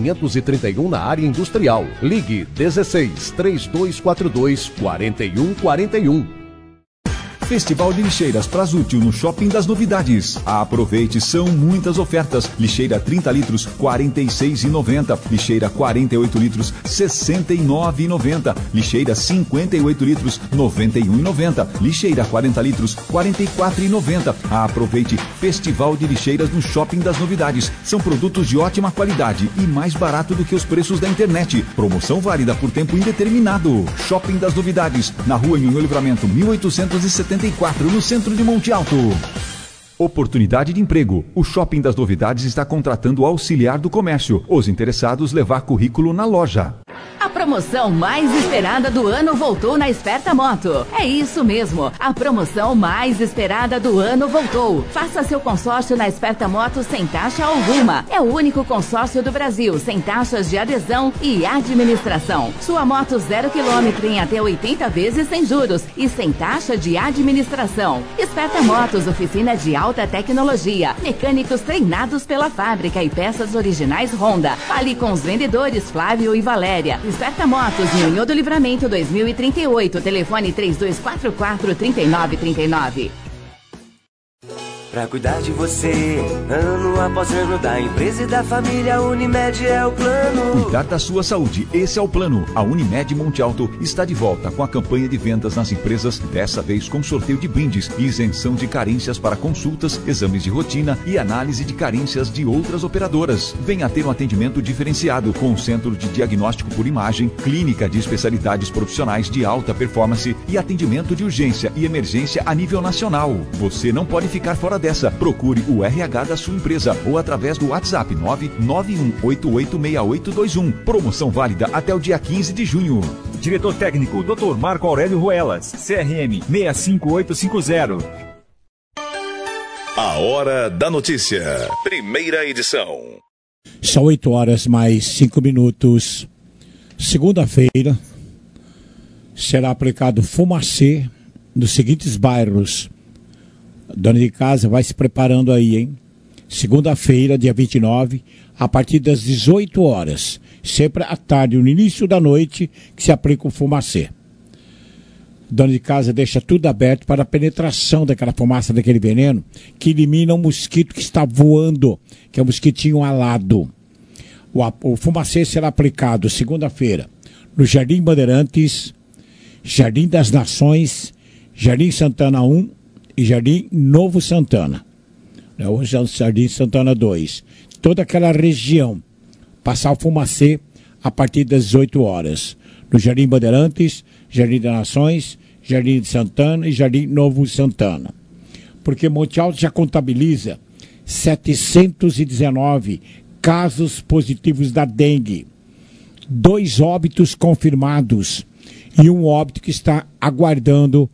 quinhentos e trinta e um na área industrial. Ligue dezesseis, três dois quatro dois, quatro um quatro um. Festival de Lixeiras Prasútil no Shopping das Novidades. Aproveite, são muitas ofertas. Lixeira trinta litros, quarenta e seis reais e noventa centavos. Lixeira quarenta e oito litros, sessenta e nove reais e noventa centavos. Lixeira cinquenta e oito litros, noventa e um reais e noventa centavos. Lixeira quarenta litros, quarenta e quatro reais e noventa centavos. Aproveite, Festival de Lixeiras no Shopping das Novidades. São produtos de ótima qualidade e mais barato do que os preços da internet. Promoção válida por tempo indeterminado. Shopping das Novidades, na Rua Nhonhô Livramento, mil oitocentos e setenta e quatro, no centro de Monte Alto. Oportunidade de emprego. O Shopping das Novidades está contratando auxiliar do comércio. Os interessados levar currículo na loja. A promoção mais esperada do ano voltou na Esperta Moto. É isso mesmo, a promoção mais esperada do ano voltou. Faça seu consórcio na Esperta Moto sem taxa alguma. É o único consórcio do Brasil sem taxas de adesão e administração. Sua moto zero quilômetro em até oitenta vezes sem juros e sem taxa de administração. Esperta Motos, oficina de alta tecnologia, mecânicos treinados pela fábrica e peças originais Honda. Fale com os vendedores Flávio e Valéria. Esperta Motos, Nhonhô do Livramento dois mil e trinta e oito, telefone três dois quatro quatro, três nove três nove. Pra cuidar de você, ano após ano, da empresa e da família, Unimed é o plano. Cuidar da sua saúde, esse é o plano. A Unimed Monte Alto está de volta com a campanha de vendas nas empresas, dessa vez com sorteio de brindes e isenção de carências para consultas, exames de rotina e análise de carências de outras operadoras. Venha ter um atendimento diferenciado com o Centro de Diagnóstico por Imagem, clínica de especialidades profissionais de alta performance e atendimento de urgência e emergência a nível nacional. Você não pode ficar fora dessa. Procure o R H da sua empresa ou através do WhatsApp nove nove um oito oito seis oito dois um. Promoção válida até o dia quinze de junho. Diretor técnico doutor Marco Aurélio Ruelas, C R M seis cinco oito cinco zero. A Hora da Notícia, primeira edição. São oito horas mais cinco minutos. Segunda-feira será aplicado fumacê nos seguintes bairros. Dona de casa, vai se preparando aí, hein? Segunda-feira, dia vinte e nove, a partir das dezoito horas. Sempre à tarde, no início da noite, que se aplica o fumacê. Dona de casa deixa tudo aberto para a penetração daquela fumaça, daquele veneno, que elimina o mosquito que está voando, que é o mosquitinho alado. O, o fumacê será aplicado segunda-feira no Jardim Bandeirantes, Jardim das Nações, Jardim Santana um, e Jardim Novo Santana, né? Hoje é o Jardim Santana dois. Toda aquela região, passar o fumacê a partir das dezoito horas. No Jardim Bandeirantes, Jardim das Nações, Jardim de Santana e Jardim Novo Santana. Porque Monte Alto já contabiliza setecentos e dezenove casos positivos da dengue, dois óbitos confirmados e um óbito que está aguardando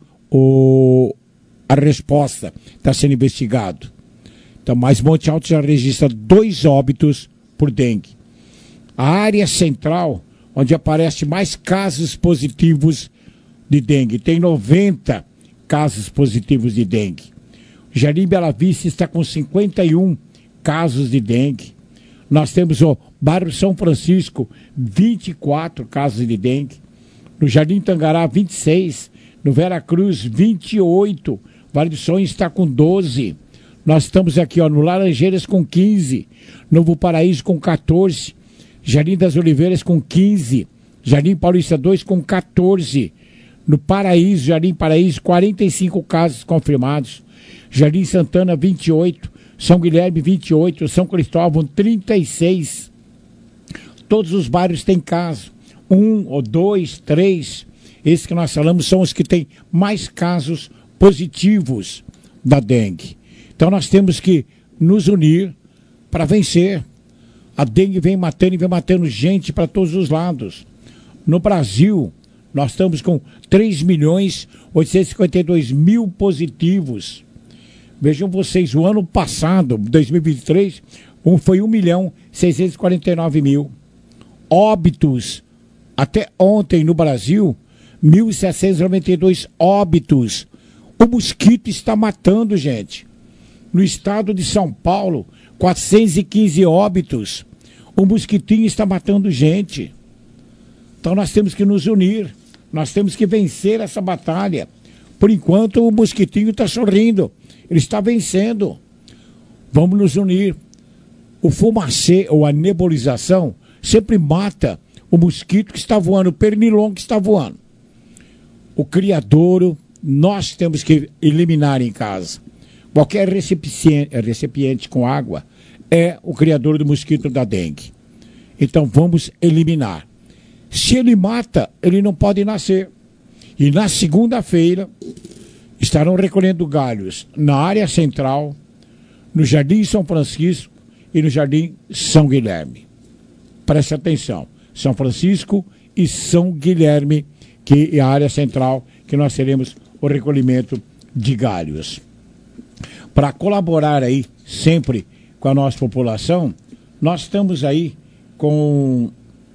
o a resposta, está sendo investigado. Então, mas Monte Alto já registra dois óbitos por dengue. A área central, onde aparece mais casos positivos de dengue, tem noventa casos positivos de dengue. O Jardim Bela Vista está com cinquenta e um casos de dengue. Nós temos o bairro São Francisco, vinte e quatro casos de dengue. No Jardim Tangará, vinte e seis. No Vera Cruz, vinte e oito. Vale do Sonho está com doze. Nós estamos aqui, ó, no Laranjeiras com quinze. Novo Paraíso com quatorze. Jardim das Oliveiras com quinze. Jardim Paulista dois com quatorze. No Paraíso, Jardim Paraíso, quarenta e cinco casos confirmados. Jardim Santana, vinte e oito. São Guilherme, vinte e oito. São Cristóvão, trinta e seis. Todos os bairros têm caso. Um ou dois, três. Esses que nós falamos são os que têm mais casos positivos da dengue. Então nós temos que nos unir para vencer. A dengue vem matando e vem matando gente para todos os lados. No Brasil, nós estamos com três milhões oitocentos e cinquenta e dois mil positivos. Vejam vocês, o ano passado, dois mil e vinte e três, um foi um milhão seiscentos e quarenta e nove mil. Óbitos, até ontem no Brasil, mil setecentos e noventa e dois óbitos. O mosquito está matando, gente. No estado de São Paulo, quatrocentos e quinze óbitos. O mosquitinho está matando gente. Então nós temos que nos unir. Nós temos que vencer essa batalha. Por enquanto o mosquitinho está sorrindo. Ele está vencendo. Vamos nos unir. O fumacê ou a nebulização sempre mata o mosquito que está voando, o pernilongo que está voando. O criadouro, nós temos que eliminar em casa. Qualquer recipiente, recipiente com água é o criador do mosquito da dengue. Então vamos eliminar. Se ele mata, ele não pode nascer. E na segunda-feira estarão recolhendo galhos na área central, no Jardim São Francisco e no Jardim São Guilherme. Preste atenção. São Francisco e São Guilherme, que é a área central, que nós teremos o recolhimento de galhos. Para colaborar aí sempre com a nossa população, nós estamos aí com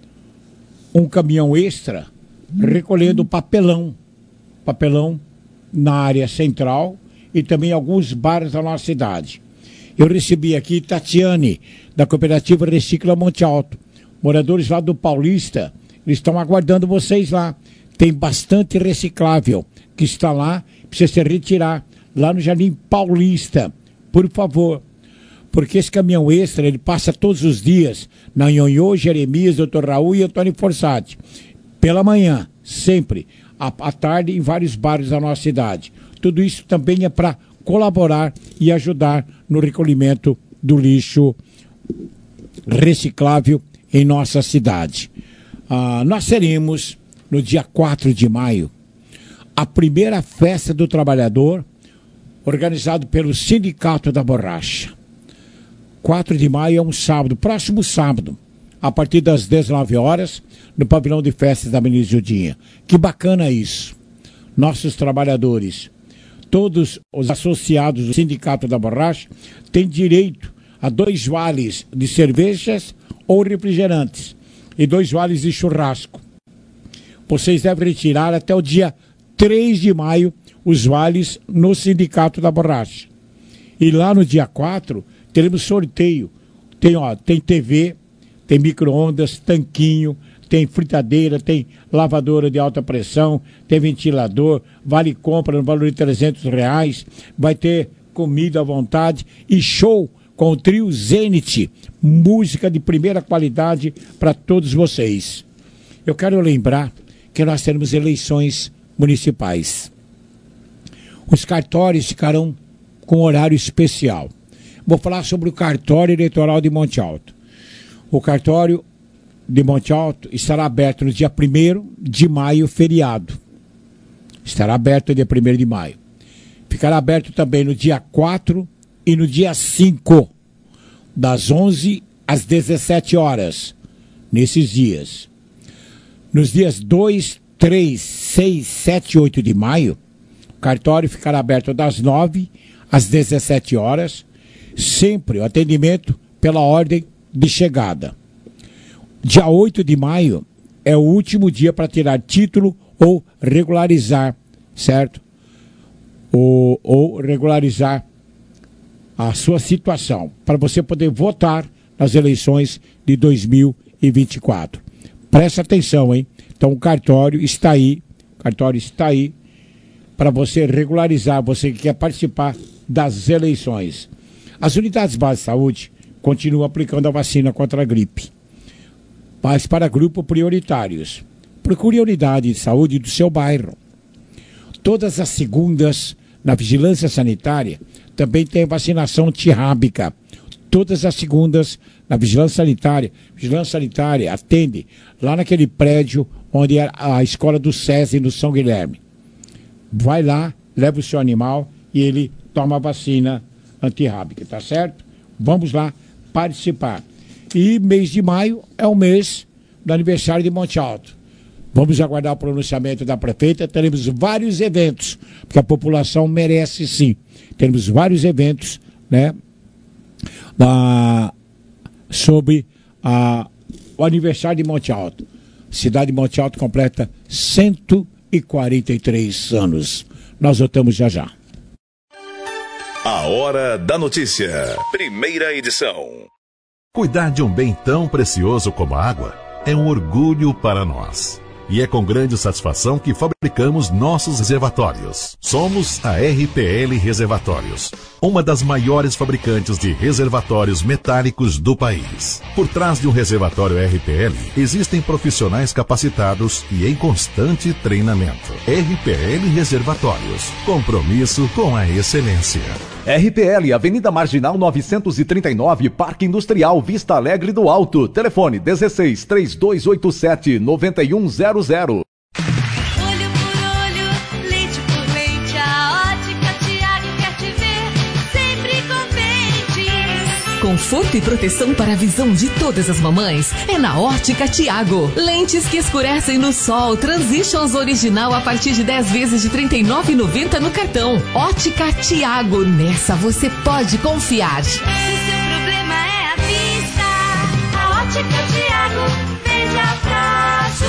um caminhão extra recolhendo papelão, papelão na área central e também alguns bares da nossa cidade. Eu recebi aqui Tatiane, da cooperativa Recicla Monte Alto. Moradores lá do Paulista, eles estão aguardando vocês lá. Tem bastante reciclável que está lá, precisa se retirar lá no Jardim Paulista, por favor. Porque esse caminhão extra, ele passa todos os dias na Nhonhô, Jeremias, doutor Raul e Antônio Forsati. Pela manhã, sempre. À, à tarde, em vários bairros da nossa cidade. Tudo isso também é para colaborar e ajudar no recolhimento do lixo reciclável em nossa cidade. Ah, nós teremos, no dia quatro de maio, a primeira festa do trabalhador, organizado pelo Sindicato da Borracha. quatro de maio é um sábado, próximo sábado, a partir das dezenove horas, no pavilhão de festas da Avenida Judinha. Que bacana isso. Nossos trabalhadores, todos os associados do Sindicato da Borracha, têm direito a dois vales de cervejas ou refrigerantes e dois vales de churrasco. Vocês devem retirar até o dia três de maio os vales no Sindicato da Borracha. E lá no dia quatro teremos sorteio. Tem, ó, tem T V, tem micro-ondas, tanquinho, tem fritadeira, tem lavadora de alta pressão, tem ventilador, vale compra no valor de trezentos reais, vai ter comida à vontade e show com o trio Zenit, música de primeira qualidade para todos vocês. Eu quero lembrar que nós teremos eleições municipais. Os cartórios ficarão com horário especial. Vou falar sobre o cartório eleitoral de Monte Alto. O cartório de Monte Alto estará aberto no dia primeiro de maio, feriado. Estará aberto no dia primeiro de maio. Ficará aberto também no dia quatro e no dia cinco, das onze às dezessete horas, nesses dias. Nos dias dois, três, seis, sete e oito de maio, o cartório ficará aberto das nove às dezessete horas, sempre o atendimento pela ordem de chegada. Dia oito de maio é o último dia para tirar título ou regularizar, certo? Ou, ou regularizar a sua situação, para você poder votar nas eleições de dois mil e vinte e quatro. Presta atenção, hein? Então o cartório está aí, o cartório está aí para você regularizar, você que quer participar das eleições. As unidades básicas de saúde continuam aplicando a vacina contra a gripe, mas para grupos prioritários. Procure a unidade de saúde do seu bairro. Todas as segundas, na vigilância sanitária, também tem vacinação antirrábica. Todas as segundas, na vigilância sanitária. Vigilância sanitária atende lá naquele prédio onde é a escola do SESI no São Guilherme. Vai lá, leva o seu animal e ele toma a vacina antirrábica, tá certo? Vamos lá participar. E mês de maio é o mês do aniversário de Monte Alto. Vamos aguardar o pronunciamento da prefeita. Teremos vários eventos, porque a população merece sim. Teremos vários eventos, né, da, sobre a, o aniversário de Monte Alto. A cidade de Monte Alto completa cento e quarenta e três anos. Nós voltamos já já. A Hora da Notícia. Primeira edição. Cuidar de um bem tão precioso como a água é um orgulho para nós. E é com grande satisfação que fabricamos nossos reservatórios. Somos a R P L Reservatórios, uma das maiores fabricantes de reservatórios metálicos do país. Por trás de um reservatório R P L, existem profissionais capacitados e em constante treinamento. R P L Reservatórios, compromisso com a excelência. R P L, Avenida Marginal novecentos e trinta e nove, Parque Industrial, Vista Alegre do Alto. Telefone dezesseis, três dois oito sete, nove um zero zero. Olho por olho, leite por leite, a Ótica Tiago quer te ver sempre contente. Conforto e proteção para a visão de todas as mamães é na Ótica Tiago. Lentes que escurecem no sol, Transitions original a partir de dez vezes de trinta e nove reais e noventa centavos no cartão. Ótica Tiago, nessa você pode confiar. Se seu problema é a vista, a Ótica Tiago vende a prazo.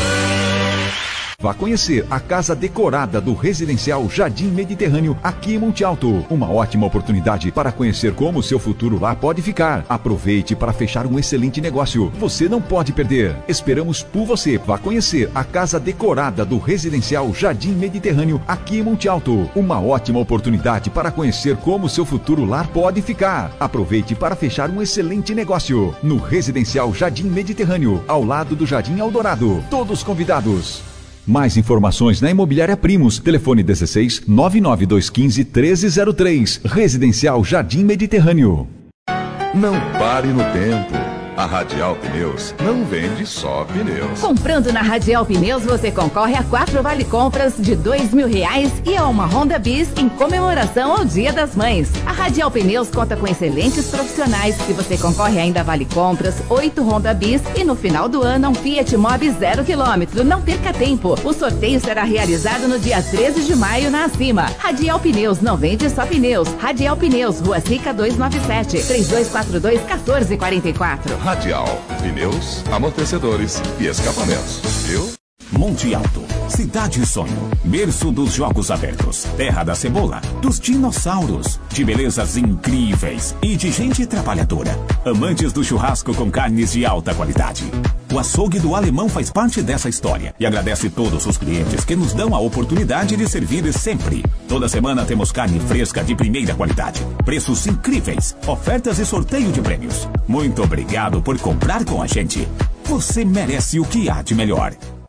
Vá conhecer a casa decorada do residencial Jardim Mediterrâneo aqui em Monte Alto. Uma ótima oportunidade para conhecer como o seu futuro lá pode ficar. Aproveite para fechar um excelente negócio. Você não pode perder. Esperamos por você. Vá conhecer a casa decorada do residencial Jardim Mediterrâneo aqui em Monte Alto. Uma ótima oportunidade para conhecer como o seu futuro lá pode ficar. Aproveite para fechar um excelente negócio. No residencial Jardim Mediterrâneo, ao lado do Jardim Eldorado. Todos convidados. Mais informações na Imobiliária Primos. Telefone dezesseis, nove nove dois um cinco, um três zero três. Residencial Jardim Mediterrâneo. Não pare no tempo. A Radial Pneus não vende só pneus. Comprando na Radial Pneus, você concorre a quatro vale-compras de dois mil reais e a uma Honda Bis em comemoração ao Dia das Mães. A Radial Pneus conta com excelentes profissionais e você concorre ainda a vale-compras, oito Honda Bis e no final do ano um Fiat Mobi zero quilômetro. Não perca tempo. O sorteio será realizado no dia treze de maio na Acima. Radial Pneus não vende só pneus. Radial Pneus, Rua Rica duzentos e noventa e sete, três dois quatro dois, um quatro quatro quatro. Radial, pneus, amortecedores e escapamentos, viu? Monte Alto, cidade sonho, berço dos jogos abertos, terra da cebola, dos dinossauros, de belezas incríveis e de gente trabalhadora. Amantes do churrasco com carnes de alta qualidade. O açougue do Alemão faz parte dessa história e agradece todos os clientes que nos dão a oportunidade de servir sempre. Toda semana temos carne fresca de primeira qualidade, preços incríveis, ofertas e sorteio de prêmios. Muito obrigado por comprar com a gente. Você merece o que há de melhor.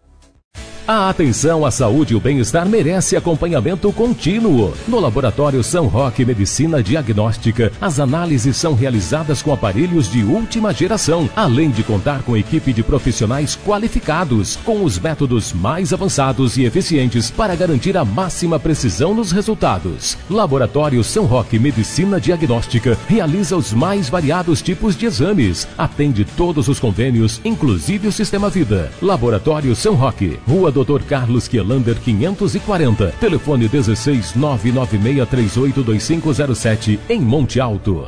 A atenção à saúde e o bem-estar merece acompanhamento contínuo. No Laboratório São Roque Medicina Diagnóstica, as análises são realizadas com aparelhos de última geração, além de contar com equipe de profissionais qualificados, com os métodos mais avançados e eficientes para garantir a máxima precisão nos resultados. Laboratório São Roque Medicina Diagnóstica realiza os mais variados tipos de exames, atende todos os convênios, inclusive o Sistema Vida. Laboratório São Roque, Rua doutor Carlos Quielander quinhentos e quarenta, telefone dezesseis, nove nove seis três oito dois cinco zero sete, em Monte Alto.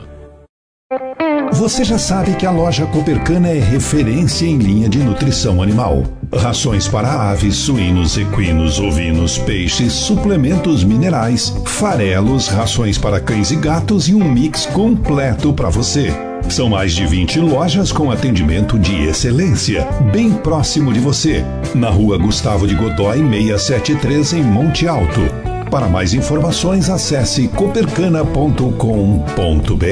Você já sabe que a loja Copercana é referência em linha de nutrição animal. Rações para aves, suínos, equinos, ovinos, peixes, suplementos minerais, farelos, rações para cães e gatos e um mix completo para você. São mais de vinte lojas com atendimento de excelência, bem próximo de você, na Rua Gustavo de Godói seiscentos e setenta e três, em Monte Alto. Para mais informações, acesse copercana ponto com ponto br.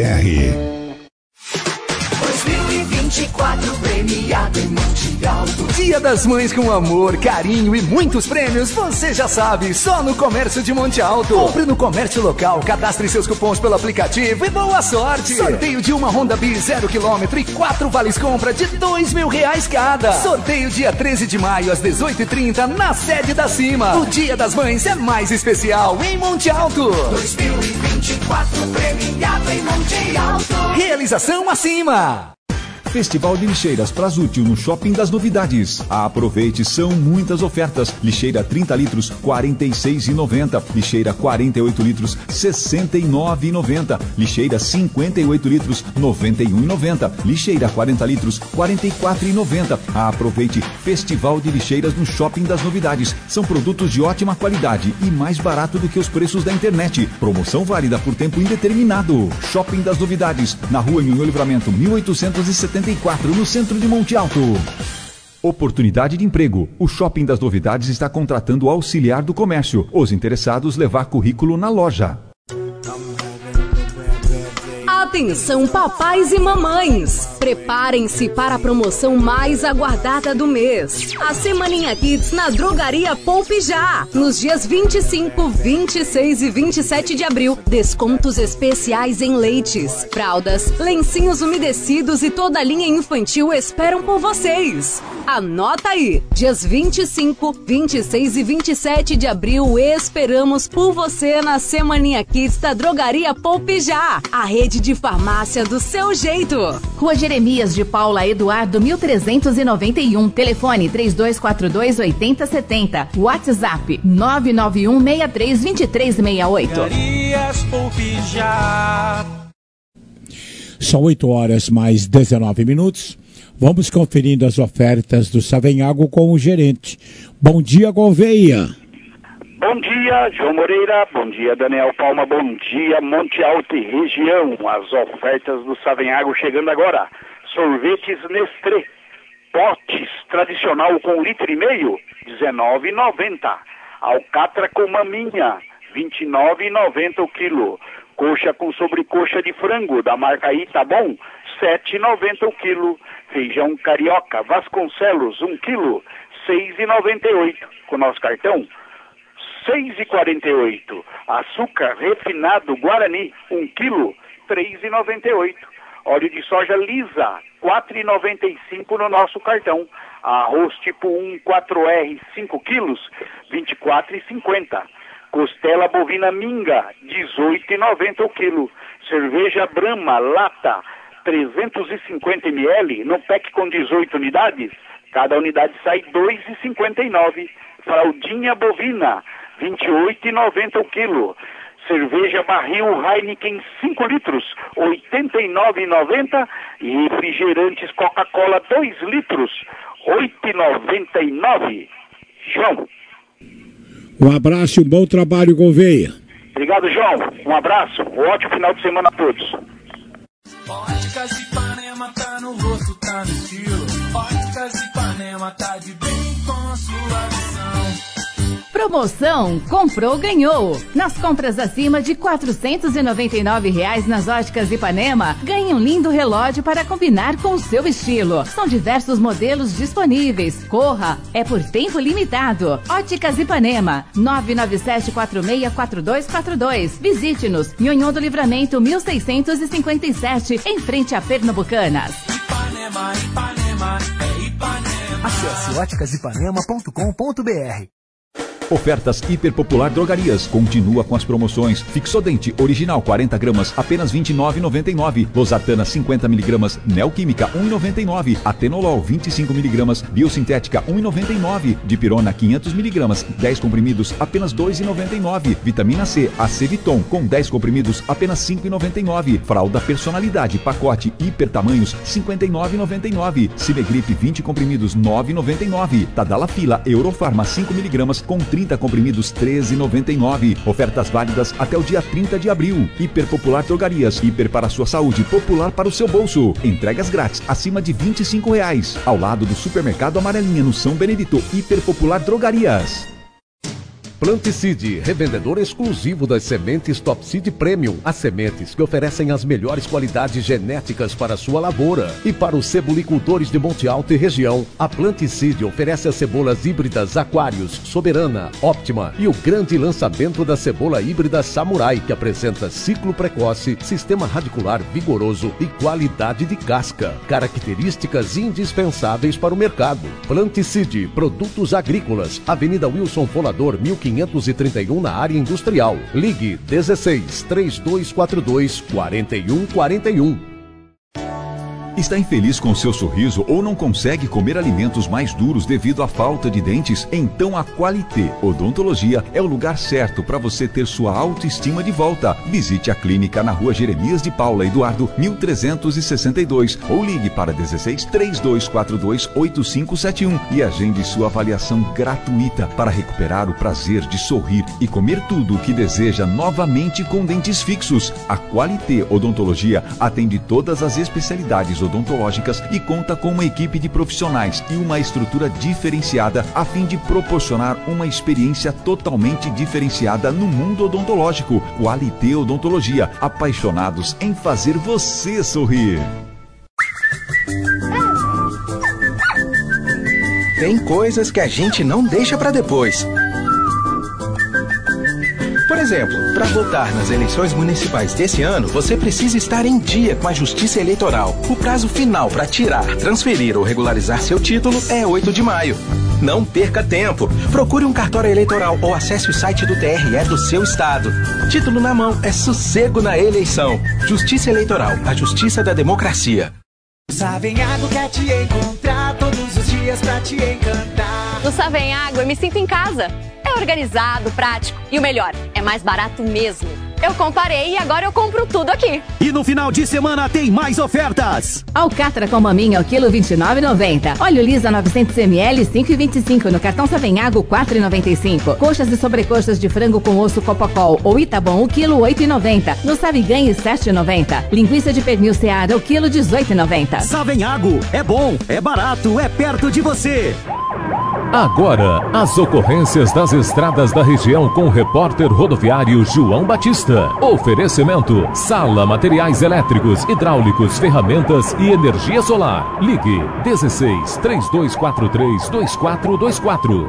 dois mil e vinte e quatro premiado em Monte Alto. Dia das Mães com amor, carinho e muitos prêmios, você já sabe, só no Comércio de Monte Alto. Compre no comércio local, cadastre seus cupons pelo aplicativo e boa sorte. Sorteio de uma Honda Bis zero quilômetro e quatro vales compra de dois mil reais cada. Sorteio dia treze de maio às dezoito e trinta na sede da Cima. O Dia das Mães é mais especial em Monte Alto. dois mil e vinte e quatro premiado em Monte Alto. Realização acima. Festival de Lixeiras Prasútil no Shopping das Novidades. Aproveite, são muitas ofertas. Lixeira trinta litros, quarenta e seis reais e noventa centavos. Lixeira quarenta e oito litros, sessenta e nove reais e noventa centavos. Lixeira cinquenta e oito litros, noventa e um reais e noventa centavos. Lixeira quarenta litros, quarenta e quatro reais e noventa centavos. Aproveite, Festival de Lixeiras no Shopping das Novidades. São produtos de ótima qualidade e mais barato do que os preços da internet. Promoção válida por tempo indeterminado. Shopping das Novidades, na Rua Nhonhô Livramento, mil oitocentos e setenta trinta e quatro, no centro de Monte Alto. Oportunidade de emprego. O Shopping das Novidades está contratando auxiliar do comércio. Os interessados levar currículo na loja. Atenção, papais e mamães! Preparem-se para a promoção mais aguardada do mês. A Semaninha Kids na Drogaria Poupe Já. Nos dias vinte e cinco, vinte e seis e vinte e sete de abril, descontos especiais em leites, fraldas, lencinhos umedecidos e toda a linha infantil esperam por vocês. Anota aí! Dias vinte e cinco, vinte e seis e vinte e sete de abril, esperamos por você na Semaninha Kids da Drogaria Poupe Já. A rede de farmácia do seu jeito. Rua Jeremias de Paula Eduardo, mil trezentos e noventa e um. Telefone três dois quatro dois, oito zero sete zero. WhatsApp nove nove um, seis três, dois três seis oito. São oito horas mais dezenove minutos. Vamos conferindo as ofertas do Savenhago com o gerente. Bom dia, Gouveia. Bom dia, João Moreira. Bom dia, Daniel Palma. Bom dia, Monte Alto e região. As ofertas do Savenhago chegando agora. Sorvetes Nestlé, potes tradicional com litro e meio, dezenove reais e noventa centavos. Alcatra com maminha, vinte e nove reais e noventa centavos o quilo. Coxa com sobrecoxa de frango da marca Itabom, sete reais e noventa centavos o quilo. Feijão carioca Vasconcelos, um quilo, seis reais e noventa e oito centavos. Com nosso cartão, seis reais e quarenta e oito centavos. Açúcar refinado Guarani, um quilo, três reais e noventa e oito centavos. Óleo de soja lisa, quatro reais e noventa e cinco centavos no nosso cartão. Arroz tipo um, quatro R, cinco quilos, vinte e quatro reais e cinquenta centavos. Costela bovina minga, dezoito reais e noventa centavos o quilo. Cerveja Brahma, lata, trezentos e cinquenta mililitros, no pack com dezoito unidades. Cada unidade sai dois reais e cinquenta e nove centavos. Fraldinha bovina, vinte e oito reais e noventa centavos o quilo. Cerveja barril Heineken cinco litros, oitenta e nove reais e noventa centavos. E refrigerantes Coca-Cola dois litros, oito reais e noventa e nove centavos. João. Um abraço e um bom trabalho, Gouveia. Obrigado, João. Um abraço. Um ótimo final de semana a todos. Óticas Ipanema tá no rosto, tá no estilo. Óticas Ipanema tá de bem com a sua visão. Promoção Comprou, Ganhou. Nas compras acima de quatrocentos e noventa e nove reais nas Óticas Ipanema, ganhe um lindo relógio para combinar com o seu estilo. São diversos modelos disponíveis. Corra, é por tempo limitado. Óticas Ipanema, nove nove sete quatro seis quatro dois quatro dois. Visite-nos, Nhonhô do Livramento mil seiscentos e cinquenta e sete, em frente a Pernambucanas. Ipanema, Ipanema, é Ipanema. Acesse óticas ipanema ponto com ponto b r. Ofertas Hiper Popular Drogarias. Continua com as promoções. Fixodente original quarenta gramas, apenas vinte e nove reais e noventa e nove centavos. Losartana cinquenta miligramas, Neoquímica um real e noventa e nove centavos. Atenolol vinte e cinco miligramas, Biosintética um real e noventa e nove centavos. Dipirona quinhentos miligramas, dez comprimidos, apenas dois reais e noventa e nove centavos. Vitamina C, Aceviton com dez comprimidos, apenas cinco reais e noventa e nove centavos. Fralda Personalidade, pacote hiper tamanhos, cinquenta e nove reais e noventa e nove centavos. Cimegrip vinte comprimidos, nove reais e noventa e nove centavos. Tadala Fila Eurofarma cinco miligramas com trinta comprimidos, treze reais e noventa e nove centavos. Ofertas válidas até o dia trinta de abril. Hiper Popular Drogarias. Hiper para a sua saúde, popular para o seu bolso. Entregas grátis acima de vinte e cinco reais. Ao lado do Supermercado Amarelinha, no São Benedito. Hiper Popular Drogarias. Planticide, revendedor exclusivo das sementes Top Seed Premium. As sementes que oferecem as melhores qualidades genéticas para a sua lavoura. E para os cebolicultores de Monte Alto e região, a Planticide oferece as cebolas híbridas Aquários, Soberana, Óptima e o grande lançamento da cebola híbrida Samurai, que apresenta ciclo precoce, sistema radicular vigoroso e qualidade de casca. Características indispensáveis para o mercado. Planticide, produtos agrícolas. Avenida Wilson Fonador, mil quinhentos e trinta e um, na área industrial. Ligue dezesseis, três dois quatro dois, quatro um quatro um. Está infeliz com seu sorriso ou não consegue comer alimentos mais duros devido à falta de dentes? Então a Qualité Odontologia é o lugar certo para você ter sua autoestima de volta. Visite a clínica na Rua Jeremias de Paula Eduardo, mil trezentos e sessenta e dois, ou ligue para dezesseis, três dois quatro dois, oito cinco sete um e agende sua avaliação gratuita para recuperar o prazer de sorrir e comer tudo o que deseja novamente com dentes fixos. A Qualité Odontologia atende todas as especialidades odontológicas e conta com uma equipe de profissionais e uma estrutura diferenciada a fim de proporcionar uma experiência totalmente diferenciada no mundo odontológico. Qualité Odontologia, apaixonados em fazer você sorrir. Tem coisas que a gente não deixa pra depois. Por exemplo, para votar nas eleições municipais desse ano, você precisa estar em dia com a Justiça Eleitoral. O prazo final para tirar, transferir ou regularizar seu título é oito de maio. Não perca tempo. Procure um cartório eleitoral ou acesse o site do T R E do seu estado. Título na mão é sossego na eleição. Justiça Eleitoral, a justiça da democracia. Savenhago quer te encontrar todos os dias pra te encantar. No Savenhago eu me sinto em casa. É organizado, prático e o melhor, é mais barato mesmo. Eu comparei e agora eu compro tudo aqui. E no final de semana tem mais ofertas. Alcatra com maminha ao quilo vinte e nove reais e noventa centavos. Óleo Lisa novecentos mililitros cinco reais e vinte e cinco centavos. No cartão Savenhago quatro reais e noventa e cinco centavos. Coxas e sobrecoxas de frango com osso Copacol ou Itabom o quilo oito reais e noventa centavos. No Saviganhe sete reais e noventa centavos. Linguiça de pernil Seara o quilo dezoito reais e noventa centavos. Savenhago é bom, é barato, é perto de você. Agora, as ocorrências das estradas da região com o repórter rodoviário João Batista. Oferecimento: Sala Materiais Elétricos, Hidráulicos, Ferramentas e Energia Solar. Ligue dezesseis, três dois quatro três, dois quatro dois quatro.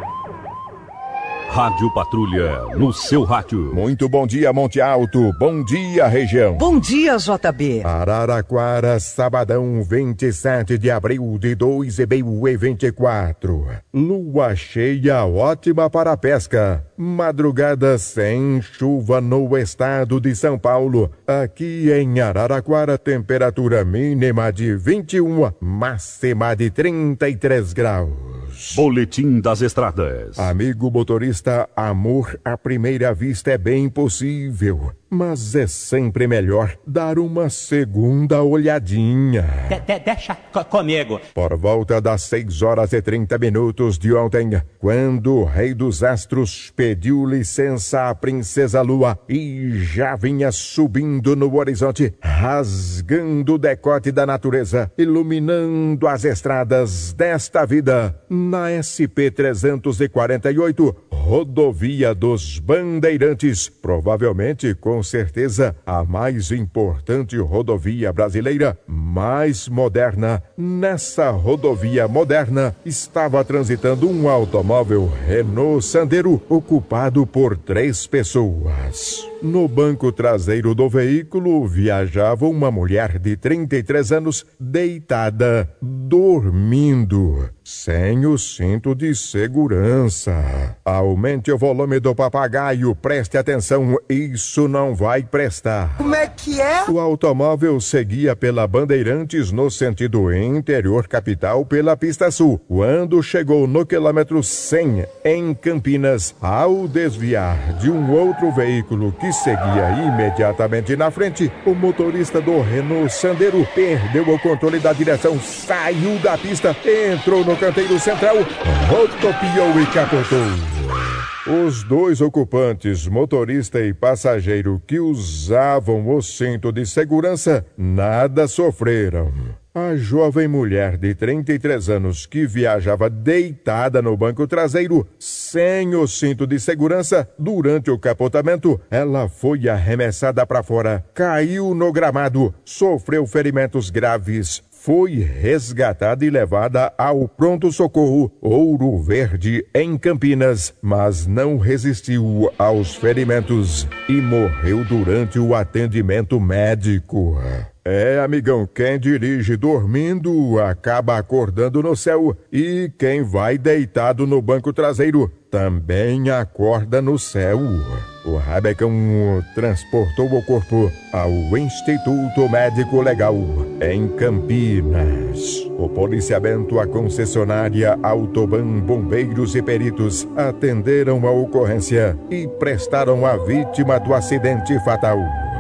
Rádio Patrulha, no seu rádio. Muito bom dia, Monte Alto. Bom dia, região. Bom dia, J B. Araraquara, sabadão, vinte e sete de abril de dois mil e vinte e quatro. Lua cheia ótima para a pesca. Madrugada sem chuva no estado de São Paulo. Aqui em Araraquara, temperatura mínima de vinte e um, máxima de trinta e três graus. Boletim das Estradas. Amigo motorista, amor à primeira vista é bem possível, mas é sempre melhor dar uma segunda olhadinha. De, de, deixa comigo. Por volta das seis horas e trinta minutos de ontem, quando o Rei dos Astros pediu licença à Princesa Lua e já vinha subindo no horizonte, rasgando o decote da natureza, iluminando as estradas desta vida, na S P trezentos e quarenta e oito, Rodovia dos Bandeirantes, provavelmente, com certeza, a mais importante rodovia brasileira, mais moderna. Nessa rodovia moderna, estava transitando um automóvel Renault Sandero ocupado por três pessoas. No banco traseiro do veículo viajava uma mulher de trinta e três anos, deitada, dormindo, sem o cinto de segurança. Aumente o volume do papagaio, preste atenção, isso não vai prestar. Como é que é? O automóvel seguia pela Bandeirantes no sentido interior capital pela pista sul. Quando chegou no quilômetro cem, em Campinas, ao desviar de um outro veículo que seguia imediatamente na frente, o motorista do Renault Sandero perdeu o controle da direção, saiu da pista, entrou no canteiro central, rodopiou e capotou. Os dois ocupantes, motorista e passageiro que usavam o cinto de segurança, nada sofreram. A jovem mulher de trinta e três anos que viajava deitada no banco traseiro, sem o cinto de segurança, durante o capotamento, ela foi arremessada para fora, caiu no gramado, sofreu ferimentos graves, foi resgatada e levada ao pronto-socorro Ouro Verde, em Campinas, mas não resistiu aos ferimentos e morreu durante o atendimento médico. É, amigão, quem dirige dormindo acaba acordando no céu, e quem vai deitado no banco traseiro também acorda no céu. O Rabecão transportou o corpo ao Instituto Médico Legal, em Campinas. O policiamento, a concessionária Autoban, bombeiros e peritos atenderam a ocorrência e prestaram à vítima do acidente fatal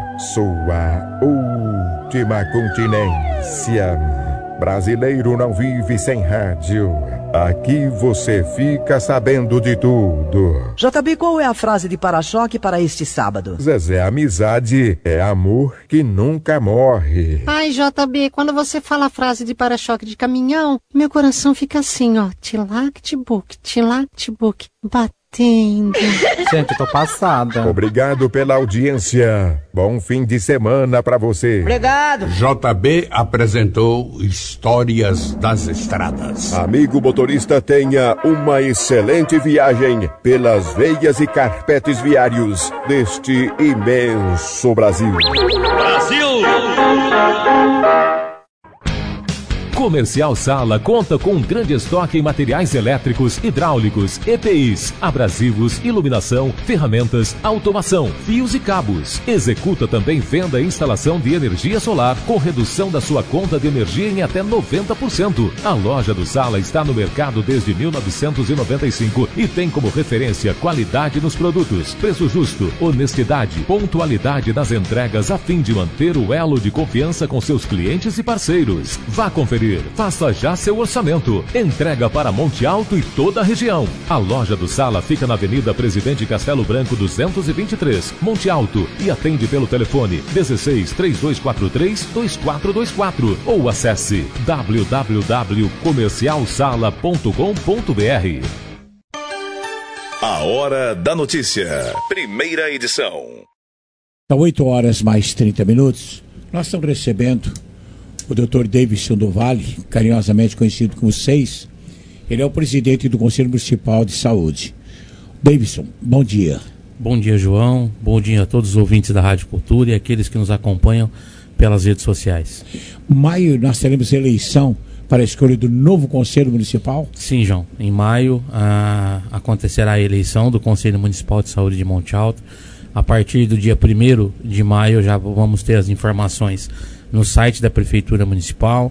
sua última continência. Brasileiro não vive sem rádio. Aqui você fica sabendo de tudo. J B, qual é a frase de para-choque para este sábado? Zezé, amizade é amor que nunca morre. Ai, J B, quando você fala a frase de para-choque de caminhão, meu coração fica assim, ó. Tilac-tibuc, tilac-tibuc, batendo. Gente, tô passada. Obrigado pela audiência. Bom fim de semana pra você. Obrigado. J B apresentou Histórias das Estradas. Amigo motorista, tenha uma excelente viagem pelas veias e carpetes viários deste imenso Brasil. Brasil! Comercial Sala conta com um grande estoque em materiais elétricos, hidráulicos, E P Is, abrasivos, iluminação, ferramentas, automação, fios e cabos. Executa também venda e instalação de energia solar com redução da sua conta de energia em até noventa por cento. A loja do Sala está no mercado desde mil novecentos e noventa e cinco e tem como referência qualidade nos produtos, preço justo, honestidade, pontualidade nas entregas a fim de manter o elo de confiança com seus clientes e parceiros. Vá conferir. Faça já seu orçamento. Entrega para Monte Alto e toda a região. A loja do Sala fica na Avenida Presidente Castelo Branco duzentos e vinte e três, Monte Alto, e atende pelo telefone dezesseis, três dois quatro três, dois quatro dois quatro ou acesse w w w ponto comercial sala ponto com ponto b r. A Hora da Notícia. Primeira edição. São oito horas mais trinta minutos. Nós estamos recebendo o doutor Davidson do Vale, carinhosamente conhecido como Seis. Ele é o presidente do Conselho Municipal de Saúde. Davidson, bom dia. Bom dia, João. Bom dia a todos os ouvintes da Rádio Cultura e aqueles que nos acompanham pelas redes sociais. Maio nós teremos eleição para a escolha do novo Conselho Municipal? Sim, João. Em maio ah, acontecerá a eleição do Conselho Municipal de Saúde de Monte Alto. A partir do dia primeiro de maio já vamos ter as informações no site da Prefeitura Municipal,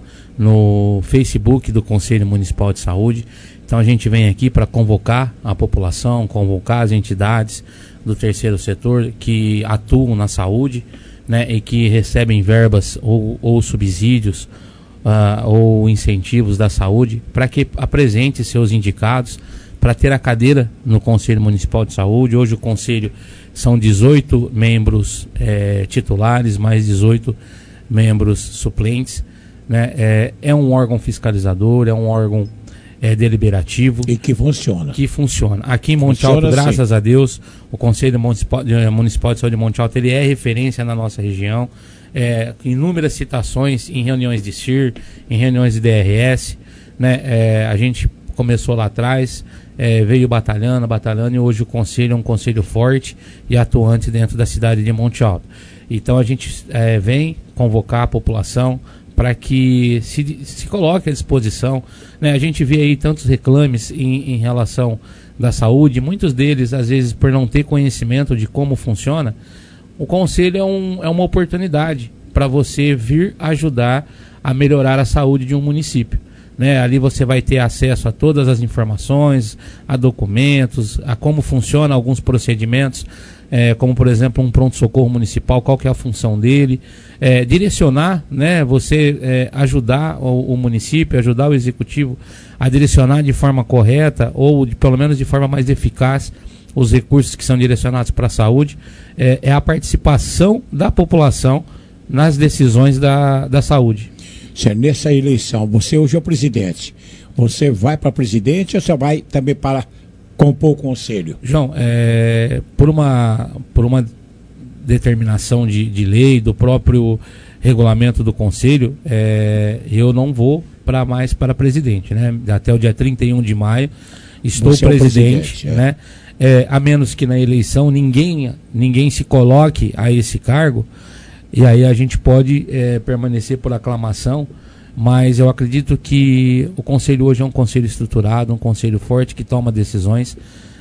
no Facebook do Conselho Municipal de Saúde. Então a gente vem aqui para convocar a população, convocar as entidades do terceiro setor que atuam na saúde, né, e que recebem verbas ou, ou subsídios uh, ou incentivos da saúde, para que apresente seus indicados para ter a cadeira no Conselho Municipal de Saúde. Hoje o Conselho são dezoito membros eh, titulares, mais dezoito membros suplentes, né? É, é um órgão fiscalizador, é um órgão é, deliberativo. E que funciona. Que funciona. Aqui em Monte Alto, graças assim. a Deus, o Conselho Municipal de, Municipal de Saúde de Monte Alto, ele é referência na nossa região. É, inúmeras citações em reuniões de C I R, em reuniões de D R S, né? É, a gente começou lá atrás, é, veio batalhando, batalhando, e hoje o Conselho é um conselho forte e atuante dentro da cidade de Monte Alto. Então a gente é, vem convocar a população para que se, se coloque à disposição, né? A gente vê aí tantos reclames em, em relação da saúde, muitos deles às vezes por não ter conhecimento de como funciona. O Conselho é, um, é uma oportunidade para você vir ajudar a melhorar a saúde de um município, né? Ali você vai ter acesso a todas as informações, a documentos, a como funcionam alguns procedimentos, é, como por exemplo um pronto-socorro municipal, qual que é a função dele, é, direcionar, né, você é, ajudar o, o município, ajudar o executivo a direcionar de forma correta ou de, pelo menos de forma mais eficaz os recursos que são direcionados para a saúde, é, é a participação da população nas decisões da, da saúde. Senhor, nessa eleição, você hoje é o presidente, você vai para presidente ou você vai também para compor o conselho? João, é, por, uma, por uma determinação de, de lei, do próprio regulamento do conselho, é, eu não vou para mais para presidente, né? Até o dia trinta e um de maio estou você presidente, é presidente, né? É. É, a menos que na eleição ninguém, ninguém se coloque a esse cargo, e aí a gente pode é, permanecer por aclamação, mas eu acredito que o conselho hoje é um conselho estruturado, um conselho forte que toma decisões,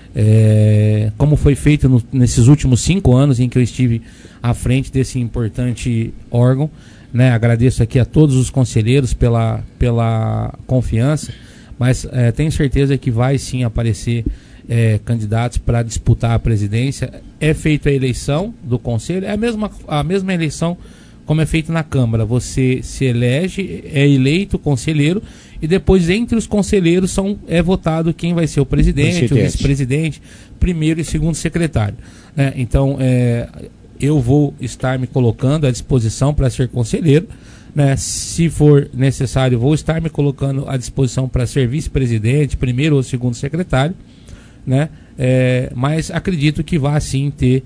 é, como foi feito no, nesses últimos cinco anos em que eu estive à frente desse importante órgão, né? Agradeço aqui a todos os conselheiros pela, pela confiança, mas é, tenho certeza que vai sim aparecer É, candidatos para disputar a presidência. É feita a eleição do conselho, é a mesma, a mesma eleição como é feito na Câmara. Você se elege, é eleito conselheiro, e depois entre os conselheiros são, é votado quem vai ser o presidente, presidente. o vice-presidente, primeiro e segundo secretário. Né? Então, é, eu vou estar me colocando à disposição para ser conselheiro. Né? Se for necessário, vou estar me colocando à disposição para ser vice-presidente, primeiro ou segundo secretário, né? É, mas acredito que vai sim ter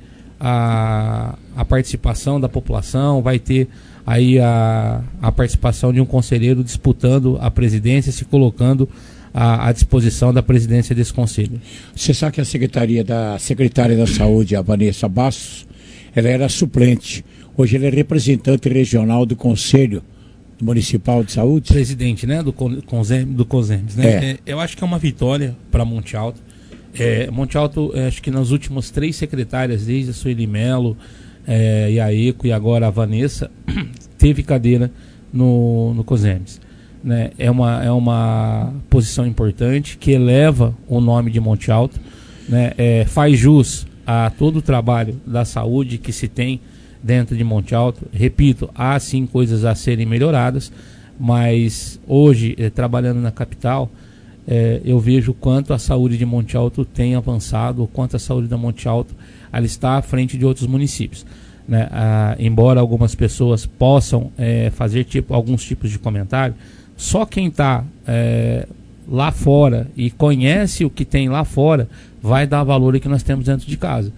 a, a participação da população, vai ter aí a, a participação de um conselheiro disputando a presidência, se colocando à, à disposição da presidência desse conselho. Você sabe que a secretaria da secretária da Saúde, a Vanessa Bastos, ela era suplente. Hoje ela é representante regional do Conselho Municipal de Saúde. Presidente, né, do, Consem, do COSEMES, né? É. É, eu acho que é uma vitória para Monte Alto. É, Monte Alto, é, acho que nas últimas três secretárias, desde a Sueli Melo, é, e a Eco e agora a Vanessa, teve cadeira no, no COSEMES. Né? É, uma, é uma posição importante que eleva o nome de Monte Alto, né? É, faz jus a todo o trabalho da saúde que se tem dentro de Monte Alto. Repito, há sim coisas a serem melhoradas, mas hoje, eh, trabalhando na capital, eh, eu vejo o quanto a saúde de Monte Alto tem avançado, o quanto a saúde da Monte Alto ela está à frente de outros municípios. Né? Ah, embora algumas pessoas possam eh, fazer tipo, alguns tipos de comentário, só quem está eh, lá fora e conhece o que tem lá fora vai dar valor ao que nós temos dentro de casa.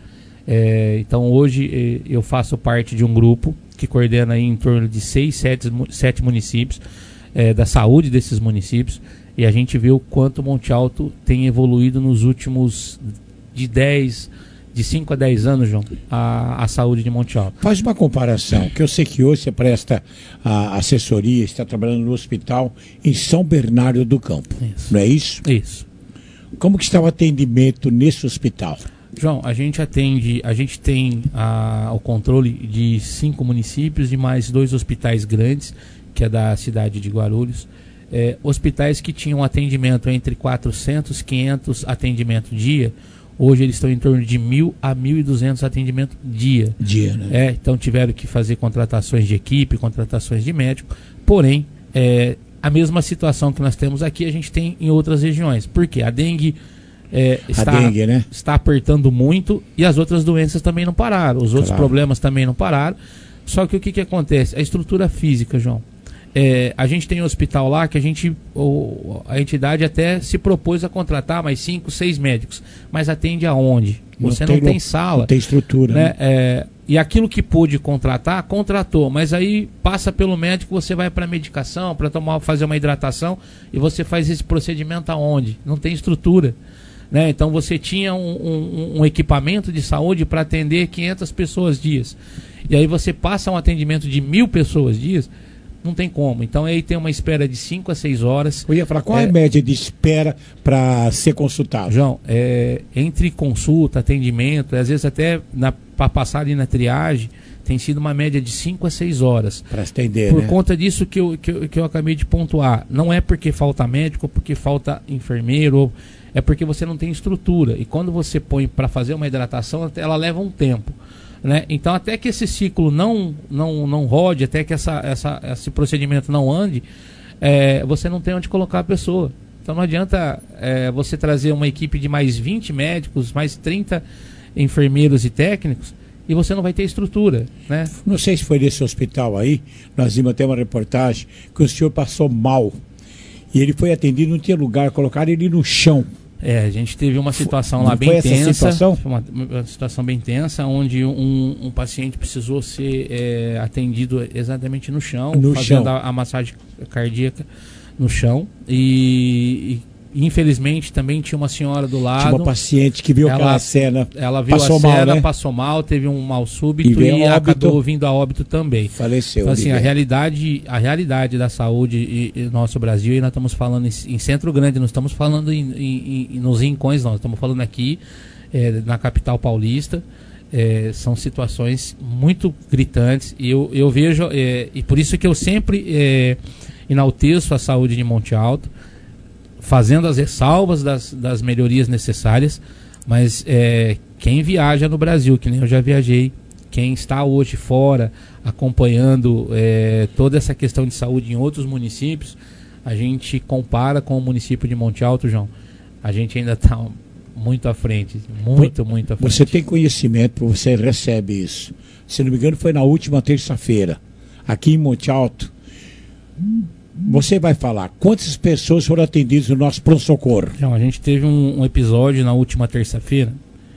É, então hoje eh, eu faço parte de um grupo que coordena aí em torno de seis, sete, sete municípios, eh, da saúde desses municípios, e a gente vê o quanto Monte Alto tem evoluído nos últimos de dez, de cinco a dez anos, João, a, a saúde de Monte Alto. Faz uma comparação, que eu sei que hoje você presta a assessoria, está trabalhando no hospital em São Bernardo do Campo, isso. Não é isso? Isso. Como que está o atendimento nesse hospital? João, a gente atende, a gente tem a, o controle de cinco municípios e mais dois hospitais grandes, que é da cidade de Guarulhos. É, hospitais que tinham atendimento entre quatrocentos, quinhentos atendimento dia, hoje eles estão em torno de mil a mil e duzentos atendimento dia. Dia, né? É, então tiveram que fazer contratações de equipe, contratações de médico, porém, é, a mesma situação que nós temos aqui, a gente tem em outras regiões. Por quê? A dengue... É, está, a dengue, né? está apertando muito e as outras doenças também não pararam, os outros claro. problemas também não pararam. Só que o que, que acontece? A estrutura física, João. É, a gente tem um hospital lá que a gente, ou, a entidade até se propôs a contratar mais cinco, seis médicos, mas atende aonde? Você não, não tem, tem sala. Não tem estrutura. Né? Né? É, e aquilo que pôde contratar, contratou, mas aí passa pelo médico, você vai para medicação, para tomar, fazer uma hidratação, e você faz esse procedimento aonde? Não tem estrutura. Né? Então você tinha um, um, um equipamento de saúde para atender quinhentas pessoas dias. E aí você passa um atendimento de mil pessoas dias, não tem como. Então aí tem uma espera de cinco a seis horas. Eu ia falar, qual é a média de espera para ser consultado? João, é, entre consulta, atendimento, às vezes até para passar ali na triagem, tem sido uma média de cinco a seis horas. Para atender, Por né? conta disso que eu, que, eu, que eu acabei de pontuar. Não é porque falta médico, ou porque falta enfermeiro, ou é porque você não tem estrutura. E quando você põe para fazer uma hidratação, ela leva um tempo. Né? Então, até que esse ciclo não, não, não rode, até que essa, essa, esse procedimento não ande, é, você não tem onde colocar a pessoa. Então, não adianta é, você trazer uma equipe de mais vinte médicos, mais trinta enfermeiros e técnicos, e você não vai ter estrutura. Né? Não sei se foi nesse hospital aí, nós vimos até uma reportagem que o senhor passou mal. E ele foi atendido, não tinha lugar, colocaram ele no chão. É, a gente teve uma situação lá não bem foi essa tensa. Situação? Foi uma, uma situação bem tensa, onde um, um paciente precisou ser é, atendido exatamente no chão, no fazendo chão. A, a massagem cardíaca no chão. E, e infelizmente também tinha uma senhora do lado. Tinha uma paciente que viu ela, aquela cena. Ela viu passou a cena, mal, né? passou mal, teve um mal súbito e, e acabou vindo a óbito também. Faleceu. Então, assim, a realidade, a realidade da saúde e, e nosso Brasil, e nós estamos falando em, em Centro Grande, não estamos falando em, em, em, nos rincões, não. Estamos falando aqui é, na capital paulista. É, são situações muito gritantes e eu, eu vejo, é, e por isso que eu sempre é, enalteço a saúde de Monte Alto, fazendo as ressalvas das, das melhorias necessárias, mas é, quem viaja no Brasil, que nem eu já viajei, quem está hoje fora acompanhando é, toda essa questão de saúde em outros municípios, a gente compara com o município de Monte Alto, João, a gente ainda está muito à frente, muito, muito à frente. Você tem conhecimento, você recebe isso. Se não me engano, foi na última terça-feira, aqui em Monte Alto. Você vai falar quantas pessoas foram atendidas no nosso pronto-socorro? João, a gente teve um, um episódio na última terça-feira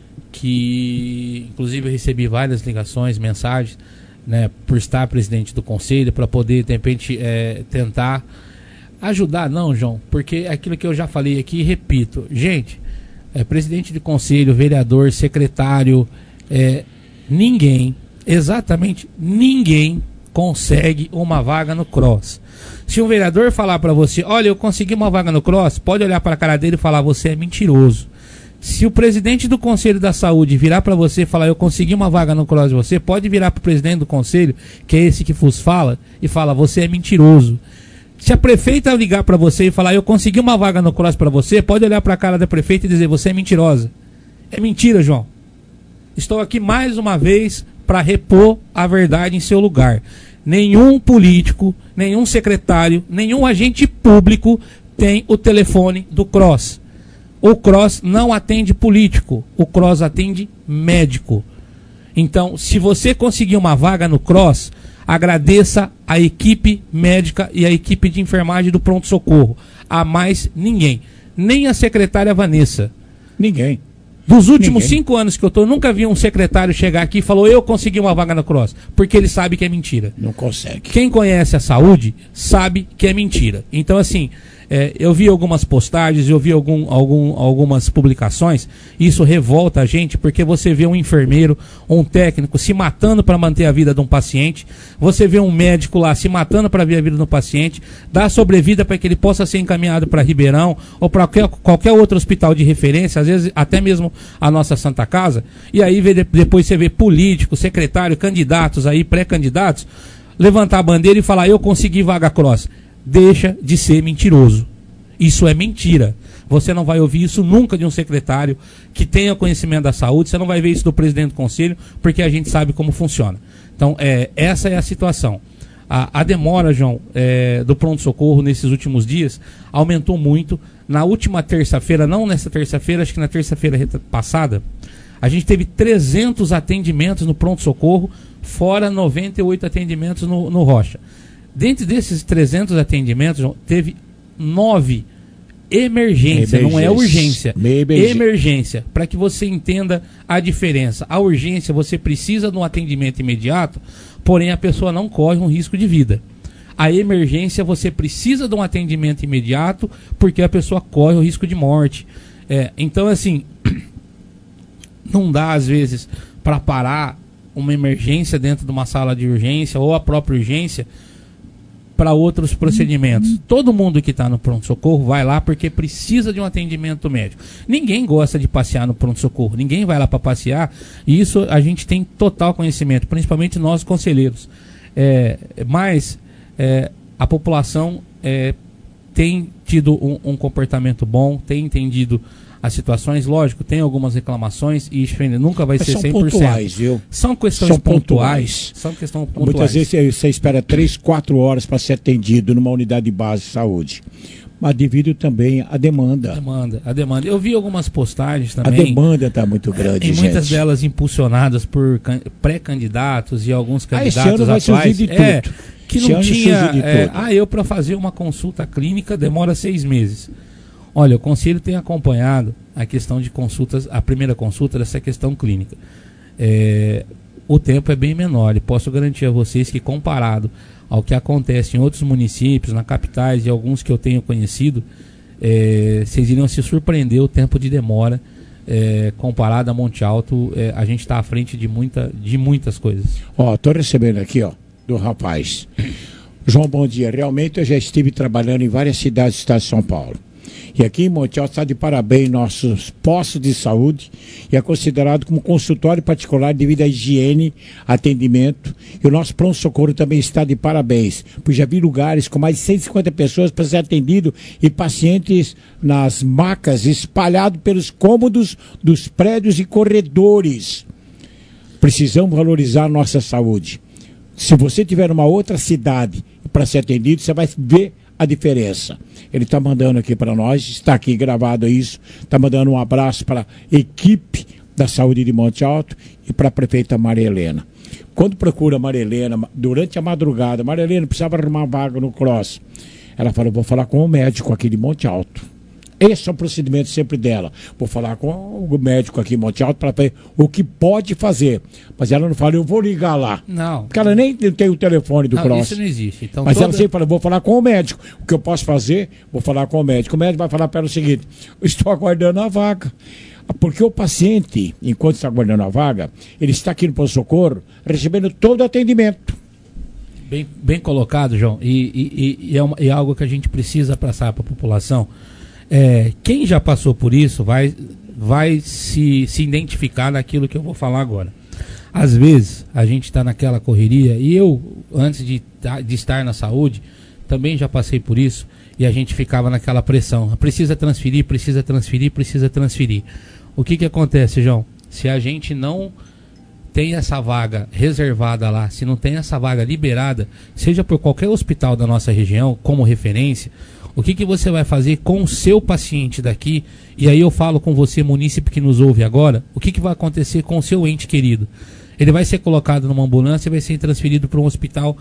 que, inclusive, eu recebi várias ligações, mensagens, né, por estar presidente do conselho, para poder, de repente, é, tentar ajudar. Não, João, porque aquilo que eu já falei aqui, repito, gente, é, presidente de conselho, vereador, secretário, é, ninguém, exatamente ninguém consegue uma vaga no Cross. Se um vereador falar para você, olha, eu consegui uma vaga no Cross, pode olhar para a cara dele e falar, você é mentiroso. Se o presidente do Conselho da Saúde virar para você e falar, eu consegui uma vaga no Cross de você, pode virar para o presidente do Conselho, que é esse que vos fala, e fala, você é mentiroso. Se a prefeita ligar para você e falar, eu consegui uma vaga no Cross para você, pode olhar para a cara da prefeita e dizer, você é mentirosa. É mentira, João. Estou aqui mais uma vez para repor a verdade em seu lugar. Nenhum político, nenhum secretário, nenhum agente público tem o telefone do Cross. O Cross não atende político, o Cross atende médico. Então, se você conseguir uma vaga no Cross, agradeça a equipe médica e a equipe de enfermagem do pronto-socorro. A mais ninguém. Nem a secretária Vanessa. Ninguém. Dos últimos Ninguém. cinco anos que eu tô, nunca vi um secretário chegar aqui e falou, eu consegui uma vaga no Cross. Porque ele sabe que é mentira. Não consegue. Quem conhece a saúde sabe que é mentira. Então, assim, é, eu vi algumas postagens, eu vi algum, algum, algumas publicações, e isso revolta a gente, porque você vê um enfermeiro, um técnico se matando para manter a vida de um paciente, você vê um médico lá se matando para ver a vida do paciente, dá sobrevida para que ele possa ser encaminhado para Ribeirão ou para qualquer, qualquer outro hospital de referência, às vezes até mesmo a nossa Santa Casa, e aí vê, depois você vê político, secretário, candidatos aí, pré-candidatos, levantar a bandeira e falar, eu consegui vaga Cross. Deixa de ser mentiroso. Isso é mentira. Você não vai ouvir isso nunca de um secretário que tenha conhecimento da saúde, você não vai ver isso do presidente do conselho, porque a gente sabe como funciona. Então, é, essa é a situação. A, a demora, João, é, do pronto-socorro nesses últimos dias aumentou muito. Na última terça-feira, não nessa terça-feira, acho que na terça-feira passada, a gente teve trezentos atendimentos no pronto-socorro, fora noventa e oito atendimentos no, no Rocha. Dentro desses trezentos atendimentos, João, teve nove emergência, não é urgência. Emergência, para que você entenda a diferença. A urgência, você precisa de um atendimento imediato, porém a pessoa não corre um risco de vida. A emergência, você precisa de um atendimento imediato, porque a pessoa corre o risco de morte. É, então, assim, não dá, às vezes, para parar uma emergência dentro de uma sala de urgência ou a própria urgência para outros procedimentos. Todo mundo que está no pronto-socorro vai lá porque precisa de um atendimento médico. Ninguém gosta de passear no pronto-socorro, ninguém vai lá para passear, e isso a gente tem total conhecimento, principalmente nós conselheiros. É, mas é, a população é, tem tido um, um comportamento bom, tem entendido as situações, lógico, tem algumas reclamações e isso nunca vai Mas ser são cem por cento. Pontuais, viu? São questões são pontuais. pontuais. São questões pontuais. Muitas vezes você espera três, quatro horas para ser atendido numa unidade de base de saúde. Mas devido também à demanda. Demanda, a demanda. Eu vi algumas postagens também. A demanda está muito grande, E gente. muitas delas impulsionadas por pré-candidatos e alguns candidatos ah, esse ano vai atuais. surgir de é, tudo. que esse não ano tinha. surge de É, tudo. ah, eu para fazer uma consulta clínica demora seis meses. Olha, o conselho tem acompanhado a questão de consultas, a primeira consulta dessa questão clínica. É, o tempo é bem menor e posso garantir a vocês que, comparado ao que acontece em outros municípios, na capitais e alguns que eu tenho conhecido, é, vocês iriam se surpreender o tempo de demora. É, comparado a Monte Alto, é, a gente está à frente de, muita, de muitas coisas. Ó, tô recebendo aqui, ó, do rapaz. João, bom dia. Realmente eu já estive trabalhando em várias cidades do estado de São Paulo. E aqui em Monte Alto está de parabéns nossos postos de saúde e é considerado como consultório particular devido à higiene, atendimento. E o nosso pronto-socorro também está de parabéns, pois já vi lugares com mais de cento e cinquenta pessoas para ser atendido e pacientes nas macas espalhados pelos cômodos dos prédios e corredores. Precisamos valorizar a nossa saúde. Se você tiver uma outra cidade para ser atendido, você vai ver a diferença. Ele está mandando aqui para nós, está aqui gravado isso, está mandando um abraço para a equipe da saúde de Monte Alto e para a prefeita Maria Helena. Quando procura a Maria Helena, durante a madrugada, Maria Helena precisava arrumar vaga no Cross. Ela falou, vou falar com o médico aqui de Monte Alto. Esse é o procedimento sempre dela. Vou falar com o médico aqui em Monte Alto para ver o que pode fazer. Mas ela não fala, eu vou ligar lá. Não. Porque ela nem tem o telefone do não, Cross. Isso não existe. Então, Mas toda... ela sempre fala, vou falar com o médico. O que eu posso fazer, vou falar com o médico. O médico vai falar para ela o seguinte, eu estou aguardando a vaga. Porque o paciente, enquanto está aguardando a vaga, ele está aqui no pronto-socorro recebendo todo o atendimento. Bem, bem colocado, João. E, e, e é, uma, é algo que a gente precisa passar para a população. É, quem já passou por isso vai, vai se, se identificar naquilo que eu vou falar agora. Às vezes, a gente está naquela correria, e eu, antes de, de estar na saúde, também já passei por isso, e a gente ficava naquela pressão. Precisa transferir, precisa transferir, precisa transferir. O que que acontece, João? Se a gente não tem essa vaga reservada lá, se não tem essa vaga liberada, seja por qualquer hospital da nossa região, como referência, o que que você vai fazer com o seu paciente daqui? E aí eu falo com você, munícipe que nos ouve agora, o que que vai acontecer com o seu ente querido? Ele vai ser colocado numa ambulância e vai ser transferido para um hospital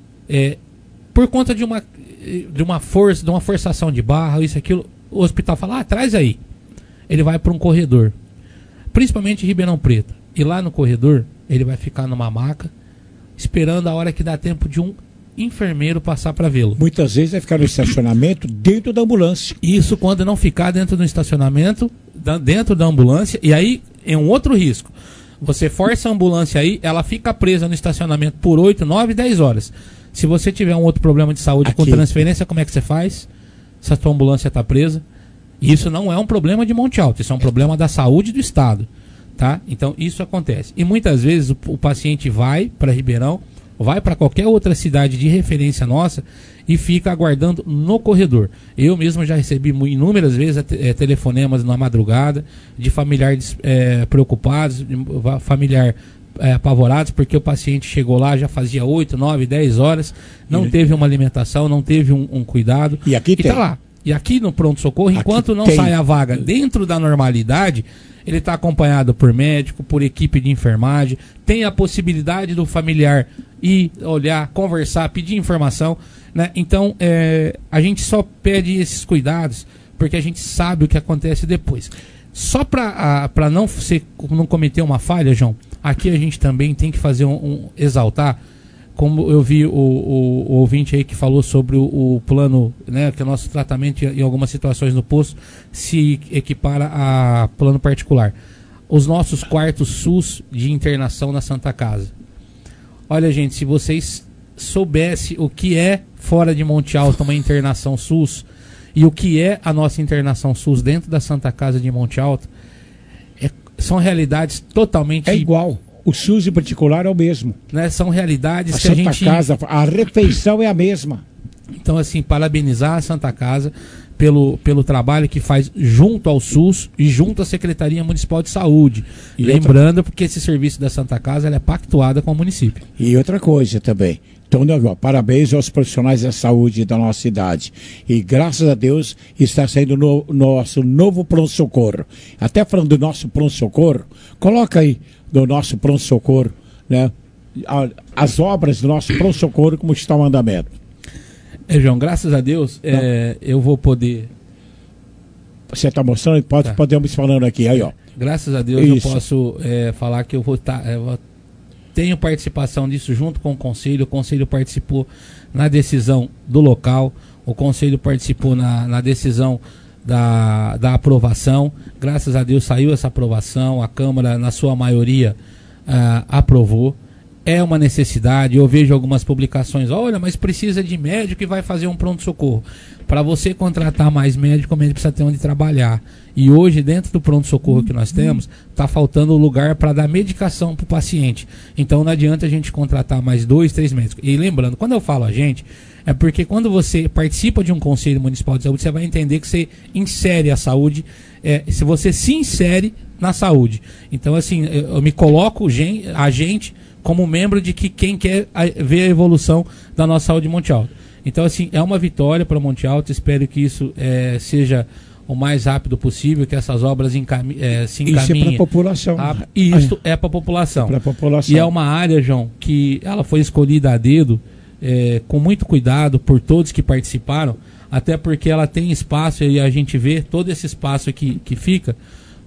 é, por conta de uma, de uma força, de uma forçação de barra, isso, aquilo. O hospital fala, ah, traz aí. Ele vai para um corredor, principalmente em Ribeirão Preto. E lá no corredor, ele vai ficar numa maca, esperando a hora que dá tempo de um enfermeiro passar para vê-lo. Muitas vezes vai ficar no estacionamento dentro da ambulância. Isso quando não ficar dentro do estacionamento, da, dentro da ambulância, e aí é um outro risco. Você força a ambulância aí, ela fica presa no estacionamento por oito, nove, dez horas. Se você tiver um outro problema de saúde Aqui. com transferência, como é que você faz? Se a sua ambulância está presa. Isso não é um problema de Monte Alto, isso é um problema da saúde do Estado. Tá? Então isso acontece. E muitas vezes o, o paciente vai para Ribeirão, vai para qualquer outra cidade de referência nossa e fica aguardando no corredor. Eu mesmo já recebi inúmeras vezes é, telefonemas na madrugada de familiares é, preocupados, de familiar é, apavorados, porque o paciente chegou lá, já fazia oito, nove, dez horas, não e... teve uma alimentação, não teve um, um cuidado. E aqui e tem. Tá lá. E aqui no pronto-socorro, enquanto aqui não tem. sai a vaga dentro da normalidade, ele está acompanhado por médico, por equipe de enfermagem, tem a possibilidade do familiar ir, olhar, conversar, pedir informação, né? Então, é, a gente só pede esses cuidados porque a gente sabe o que acontece depois. Só para não, não cometer uma falha, João, aqui a gente também tem que fazer um, um exaltar, como eu vi o, o, o ouvinte aí que falou sobre o, o plano, né, que o nosso tratamento em algumas situações no posto se equipara a plano particular. Os nossos quartos SUS de internação na Santa Casa. Olha, gente, se vocês soubessem o que é fora de Monte Alto uma internação SUS e o que é a nossa internação SUS dentro da Santa Casa de Monte Alto, é, são realidades totalmente... É igual. O SUS em particular é o mesmo. Né? São realidades a que Santa a gente... Casa, a refeição é a mesma. Então, assim, parabenizar a Santa Casa pelo, pelo trabalho que faz junto ao SUS e junto à Secretaria Municipal de Saúde. E Lembrando, outra... porque esse serviço da Santa Casa ela é pactuada com o município. E outra coisa também. Então, parabéns aos profissionais da saúde da nossa cidade. E graças a Deus está saindo no nosso novo pronto-socorro. Até falando do nosso pronto-socorro, coloca aí do nosso pronto-socorro, né? As obras do nosso pronto-socorro, como está o andamento. É, João, graças a Deus, é, eu vou poder... Você está mostrando? Pode, tá. Podemos falando aqui, aí ó. Graças a Deus Isso. eu posso é, falar que eu vou estar... Tá, é, tenho participação disso junto com o Conselho. O Conselho participou na decisão do local, o Conselho participou na, na decisão Da, da aprovação. Graças a Deus saiu essa aprovação, a Câmara na sua maioria uh, aprovou é uma necessidade. Eu vejo algumas publicações, olha, mas precisa de médico e vai fazer um pronto-socorro. Para você contratar mais médico, o médico precisa ter onde trabalhar. E hoje, dentro do pronto-socorro que nós temos, está faltando lugar para dar medicação para o paciente. Então não adianta a gente contratar mais dois, três médicos. E lembrando, quando eu falo a gente, é porque quando você participa de um Conselho Municipal de Saúde, você vai entender que você insere a saúde, é, se você se insere na saúde. Então, assim, eu, eu me coloco gen, a gente como membro de que quem quer a, ver a evolução da nossa saúde em Monte Alto. Então, assim, é uma vitória para Monte Alto. Espero que isso é, seja o mais rápido possível, que essas obras encami é, se encaminhem. Isso é para a população. A, isso é, é para a população. É população. E é uma área, João, que ela foi escolhida a dedo, é, com muito cuidado por todos que participaram, até porque ela tem espaço, e a gente vê todo esse espaço que, que fica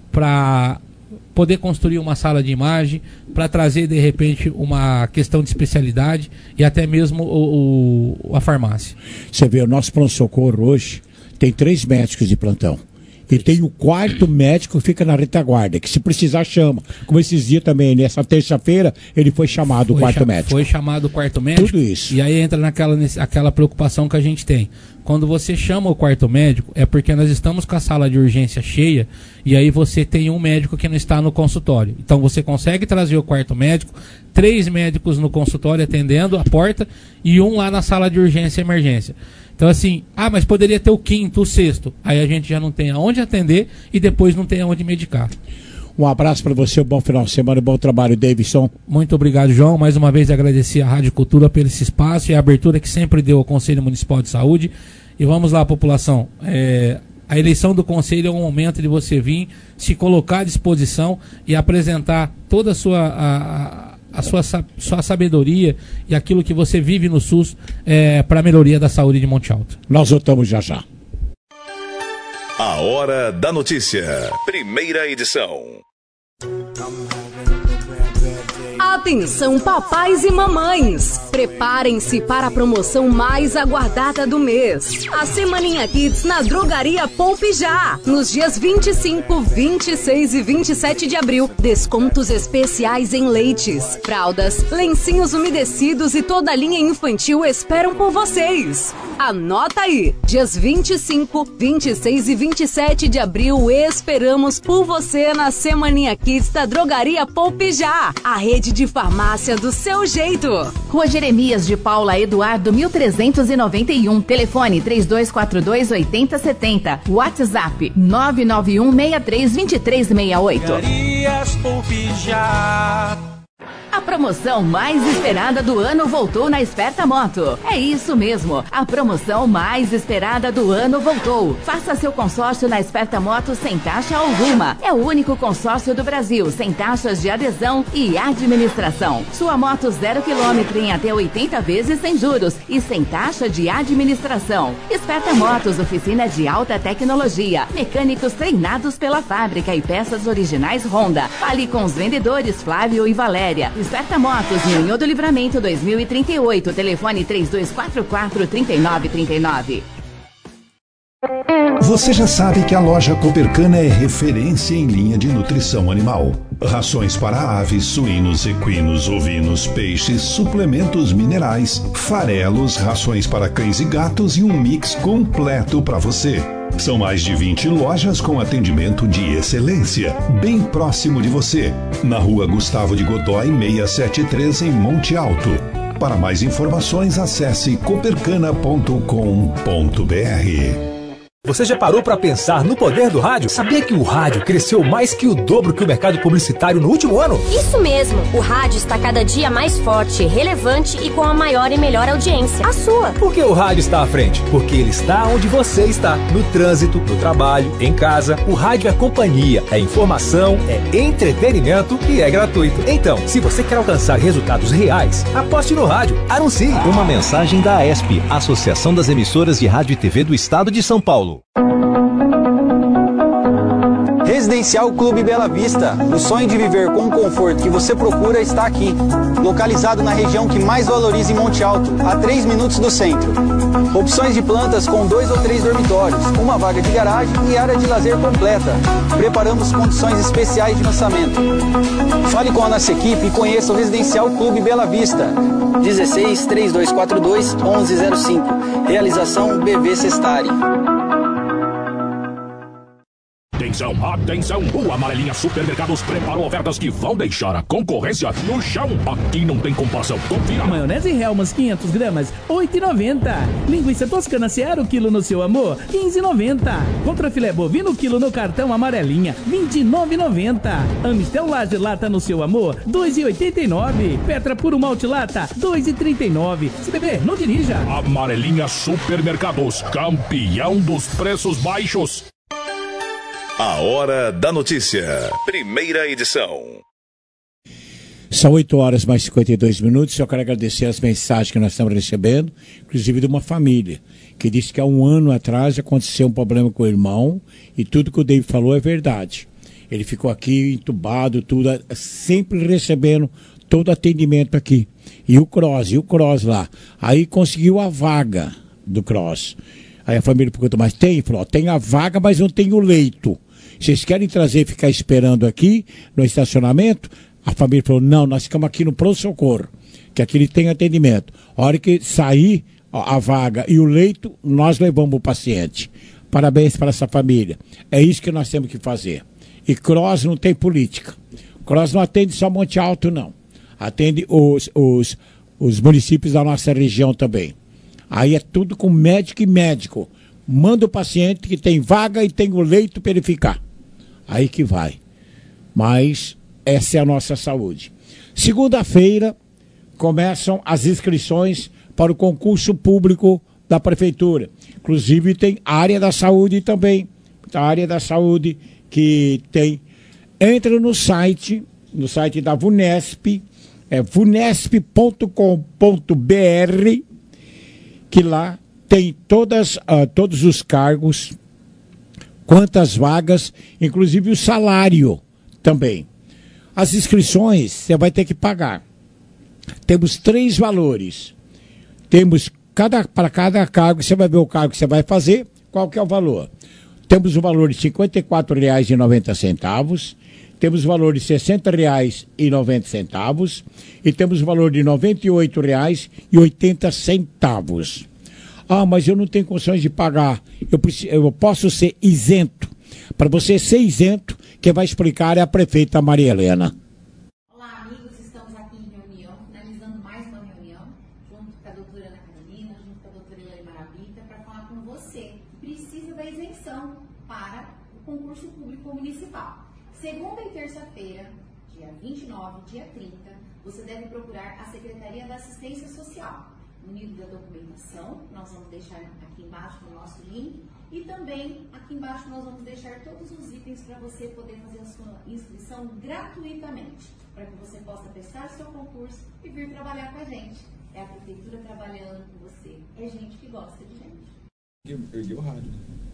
para poder construir uma sala de imagem, para trazer de repente uma questão de especialidade e até mesmo o, o, a farmácia. Você vê, o nosso pronto-socorro hoje tem três médicos de plantão. E tem o quarto médico que fica na retaguarda, que se precisar chama. Como esses dias também, nessa terça-feira, ele foi chamado foi o quarto médico. Foi chamado o quarto médico. Tudo isso. E aí entra naquela aquela preocupação que a gente tem. Quando você chama o quarto médico, é porque nós estamos com a sala de urgência cheia, e aí você tem um médico que não está no consultório. Então você consegue trazer o quarto médico, três médicos no consultório atendendo a porta, e um lá na sala de urgência e emergência. Então assim, ah, mas poderia ter o quinto, o sexto. Aí a gente já não tem aonde atender e depois não tem aonde medicar. Um abraço para você, um bom final de semana, um bom trabalho, Davidson. Muito obrigado, João. Mais uma vez agradecer à Rádio Cultura pelo esse espaço e a abertura que sempre deu ao Conselho Municipal de Saúde. E vamos lá, população. É, a eleição do Conselho é um momento de você vir, se colocar à disposição e apresentar toda a sua... A, a, a sua, sua sabedoria e aquilo que você vive no SUS é, para a melhoria da saúde de Monte Alto. Nós voltamos já já. A Hora da Notícia, primeira edição. Atenção, papais e mamães! Preparem-se para a promoção mais aguardada do mês. A Semaninha Kids na Drogaria Poupe Já. Nos dias vinte e cinco, vinte e seis e vinte e sete de abril, descontos especiais em leites, fraldas, lencinhos umedecidos e toda a linha infantil esperam por vocês. Anota aí! Dias vinte e cinco, vinte e seis e vinte e sete de abril, esperamos por você na Semaninha Kids da Drogaria Poupe Já. A rede de farmácia do seu jeito. Rua Jeremias de Paula Eduardo, mil trezentos e noventa e um. Telefone três dois quatro dois, oito zero sete zero. WhatsApp nove nove um, seis três, dois três seis oito. A promoção mais esperada do ano voltou na Esperta Moto. É isso mesmo, a promoção mais esperada do ano voltou. Faça seu consórcio na Esperta Moto sem taxa alguma. É o único consórcio do Brasil sem taxas de adesão e administração. Sua moto zero quilômetro em até oitenta vezes sem juros e sem taxa de administração. Esperta Motos, oficina de alta tecnologia, mecânicos treinados pela fábrica e peças originais Honda. Fale com os vendedores Flávio e Valéria. Esperta Motos, Ninho do Livramento dois mil e trinta e oito, telefone três dois quatro quatro, três nove três nove. Você já sabe que a loja Copercana é referência em linha de nutrição animal. Rações para aves, suínos, equinos, ovinos, peixes, suplementos minerais, farelos, rações para cães e gatos e um mix completo para você. São mais de vinte lojas com atendimento de excelência, bem próximo de você, na rua Gustavo de Godói seiscentos e setenta e três, em Monte Alto. Para mais informações, acesse copercana ponto com ponto br. Você já parou para pensar no poder do rádio? Sabia que o rádio cresceu mais que o dobro que o mercado publicitário no último ano? Isso mesmo! O rádio está cada dia mais forte, relevante e com a maior e melhor audiência, a sua. Por que o rádio está à frente? Porque ele está onde você está. No trânsito, no trabalho, em casa. O rádio é companhia, é informação, é entretenimento e é gratuito. Então, se você quer alcançar resultados reais, aposte no rádio. Anuncie. Uma mensagem da A E S P, Associação das Emissoras de Rádio e T V do Estado de São Paulo. Residencial Clube Bela Vista. O sonho de viver com o conforto que você procura está aqui. Localizado na região que mais valoriza em Monte Alto, a três minutos do centro. Opções de plantas com dois ou três dormitórios, uma vaga de garagem e área de lazer completa. Preparamos condições especiais de lançamento. Fale com a nossa equipe e conheça o Residencial Clube Bela Vista. dezesseis, trinta e dois quarenta e dois, onze zero cinco. Realização B V Sestari. Atenção, atenção! O Amarelinha Supermercados preparou ofertas que vão deixar a concorrência no chão. Aqui não tem comparação. Confira. Maionese Hellmann's quinhentas gramas, oito reais e noventa centavos. Linguiça Toscana Seara, o quilo no seu amor, quinze reais e noventa centavos. Contra filé bovino, quilo no cartão Amarelinha, vinte e nove reais e noventa centavos. Amistel Laje Lata no seu amor, dois reais e oitenta e nove centavos. Petra Puro Malte Lata, dois reais e trinta e nove centavos. Se beber, não dirija. Amarelinha Supermercados, campeão dos preços baixos. A Hora da Notícia, primeira edição. São oito horas mais cinquenta e dois minutos. Eu quero agradecer as mensagens que nós estamos recebendo, inclusive de uma família, que disse que há um ano atrás aconteceu um problema com o irmão e tudo que o David falou é verdade. Ele ficou aqui entubado, tudo, sempre recebendo todo atendimento aqui. E o Cross, e o Cross lá. Aí conseguiu a vaga do Cross. Aí a família perguntou, mas tem? Ele falou, tem a vaga, mas não tem o leito. Vocês querem trazer e ficar esperando aqui no estacionamento? A família falou, não, nós ficamos aqui no pronto-socorro, que aqui ele tem atendimento. A hora que sair a vaga e o leito, nós levamos o paciente. Parabéns para essa família. É isso que nós temos que fazer. E Cross não tem política. Cross não atende só Monte Alto, não. Atende os, os, os municípios da nossa região também. Aí é tudo com médico e médico. Manda o paciente que tem vaga e tem o leito para ele ficar. Aí que vai. Mas essa é a nossa saúde. Segunda-feira começam as inscrições para o concurso público da prefeitura. Inclusive tem a área da saúde também. A área da saúde que tem... Entra no site, no site da VUNESP, é vunesp ponto com ponto br, que lá tem todas, uh, todos os cargos, quantas vagas, inclusive o salário também. As inscrições você vai ter que pagar. Temos três valores. Temos, cada, para cada cargo, você vai ver o cargo que você vai fazer, qual que é o valor. Temos o valor de cinquenta e quatro reais e noventa centavos, temos o valor de sessenta reais e noventa centavos e temos o valor de noventa e oito reais e oitenta centavos. Ah, mas eu não tenho condições de pagar. Eu, preciso, eu posso ser isento. Para você ser isento, quem vai explicar é a prefeita Maria Helena. Olá, amigos. Estamos aqui em reunião, finalizando mais uma reunião, junto com a doutora Ana Carolina, junto com a doutora Elaine Maravita, para falar com você que precisa da isenção para o concurso público municipal. Segunda e terça-feira, dia vinte e nove, dia trinta, você deve procurar a Secretaria da Assistência Social. Unido da documentação, nós vamos deixar aqui embaixo no nosso link e também aqui embaixo nós vamos deixar todos os itens para você poder fazer a sua inscrição gratuitamente, para que você possa prestar o seu concurso e vir trabalhar com a gente. É a prefeitura trabalhando com você, é gente que gosta de gente. Eu perdi o rádio.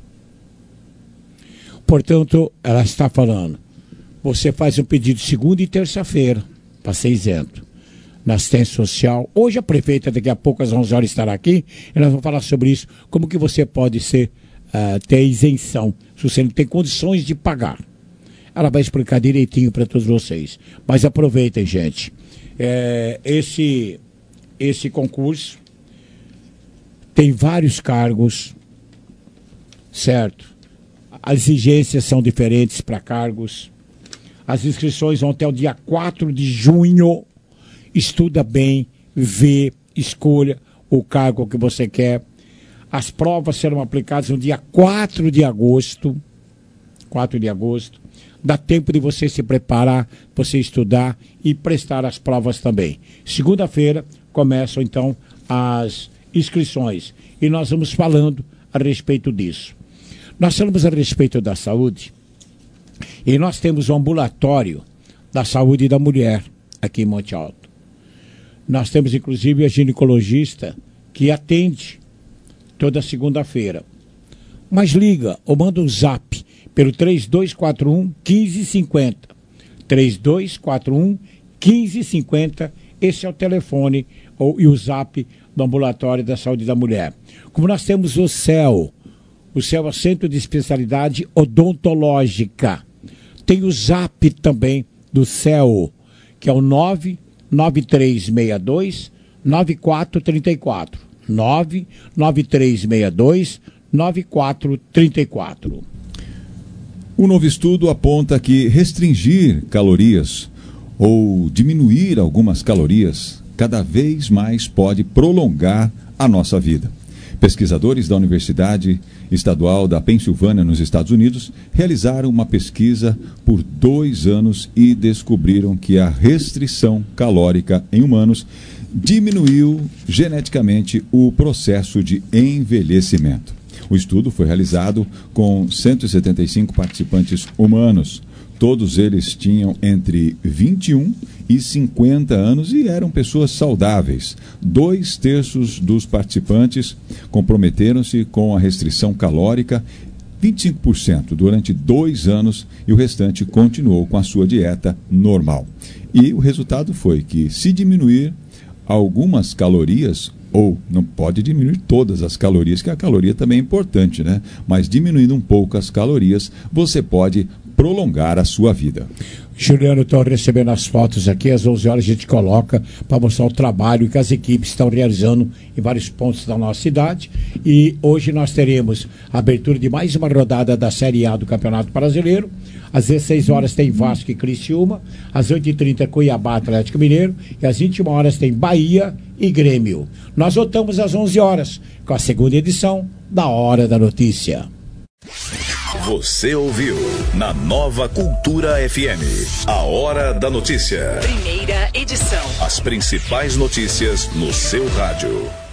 Portanto, ela está falando, você faz um pedido segunda e terça-feira para ser isento na assistência social. Hoje a prefeita, daqui a pouco às onze horas, estará aqui e nós vamos falar sobre isso, como que você pode ser, uh, ter isenção, se você não tem condições de pagar. Ela vai explicar direitinho para todos vocês. Mas aproveitem, gente. É, esse, esse concurso tem vários cargos, certo? As exigências são diferentes para cargos. As inscrições vão até o dia quatro de junho. Estuda bem, vê, escolha o cargo que você quer. As provas serão aplicadas no dia quatro de agosto. quatro de agosto. Dá tempo de você se preparar, você estudar e prestar as provas também. Segunda-feira começam então as inscrições. E nós vamos falando a respeito disso. Nós falamos a respeito da saúde. E nós temos um ambulatório da saúde da mulher aqui em Monte Alto. Nós temos, inclusive, a ginecologista que atende toda segunda-feira. Mas liga ou manda um zap pelo três dois quatro um, um cinco cinco zero. três dois quatro um, um cinco cinco zero. Esse é o telefone ou, e o zap do Ambulatório da Saúde da Mulher. Como nós temos o C E L, o C E L é o Centro de Especialidade Odontológica. Tem o zap também do C E L, que é o nove nove três seis dois, nove quatro três quatro. nove nove três seis dois, nove quatro três quatro. Um novo estudo aponta que restringir calorias ou diminuir algumas calorias cada vez mais pode prolongar a nossa vida. Pesquisadores da Universidade Estadual da Pensilvânia, nos Estados Unidos, realizaram uma pesquisa por dois anos e descobriram que a restrição calórica em humanos diminuiu geneticamente o processo de envelhecimento. O estudo foi realizado com cento e setenta e cinco participantes humanos. Todos eles tinham entre vinte e um e cinquenta anos e eram pessoas saudáveis. Dois terços dos participantes comprometeram-se com a restrição calórica, vinte e cinco por cento durante dois anos, e o restante continuou com a sua dieta normal. E o resultado foi que, se diminuir algumas calorias, ou não pode diminuir todas as calorias, que a caloria também é importante, né? Mas diminuindo um pouco as calorias, você pode prolongar a sua vida. Juliano, estou recebendo as fotos aqui, às onze horas a gente coloca para mostrar o trabalho que as equipes estão realizando em vários pontos da nossa cidade. E hoje nós teremos a abertura de mais uma rodada da Série A do Campeonato Brasileiro. Às dezesseis horas tem Vasco e Criciúma, às oito e trinta Cuiabá, Atlético Mineiro, e às vinte e uma horas tem Bahia e Grêmio. Nós voltamos às onze horas com a segunda edição da Hora da Notícia. Você ouviu na Nova Cultura F M, a Hora da Notícia. Primeira edição. As principais notícias no seu rádio.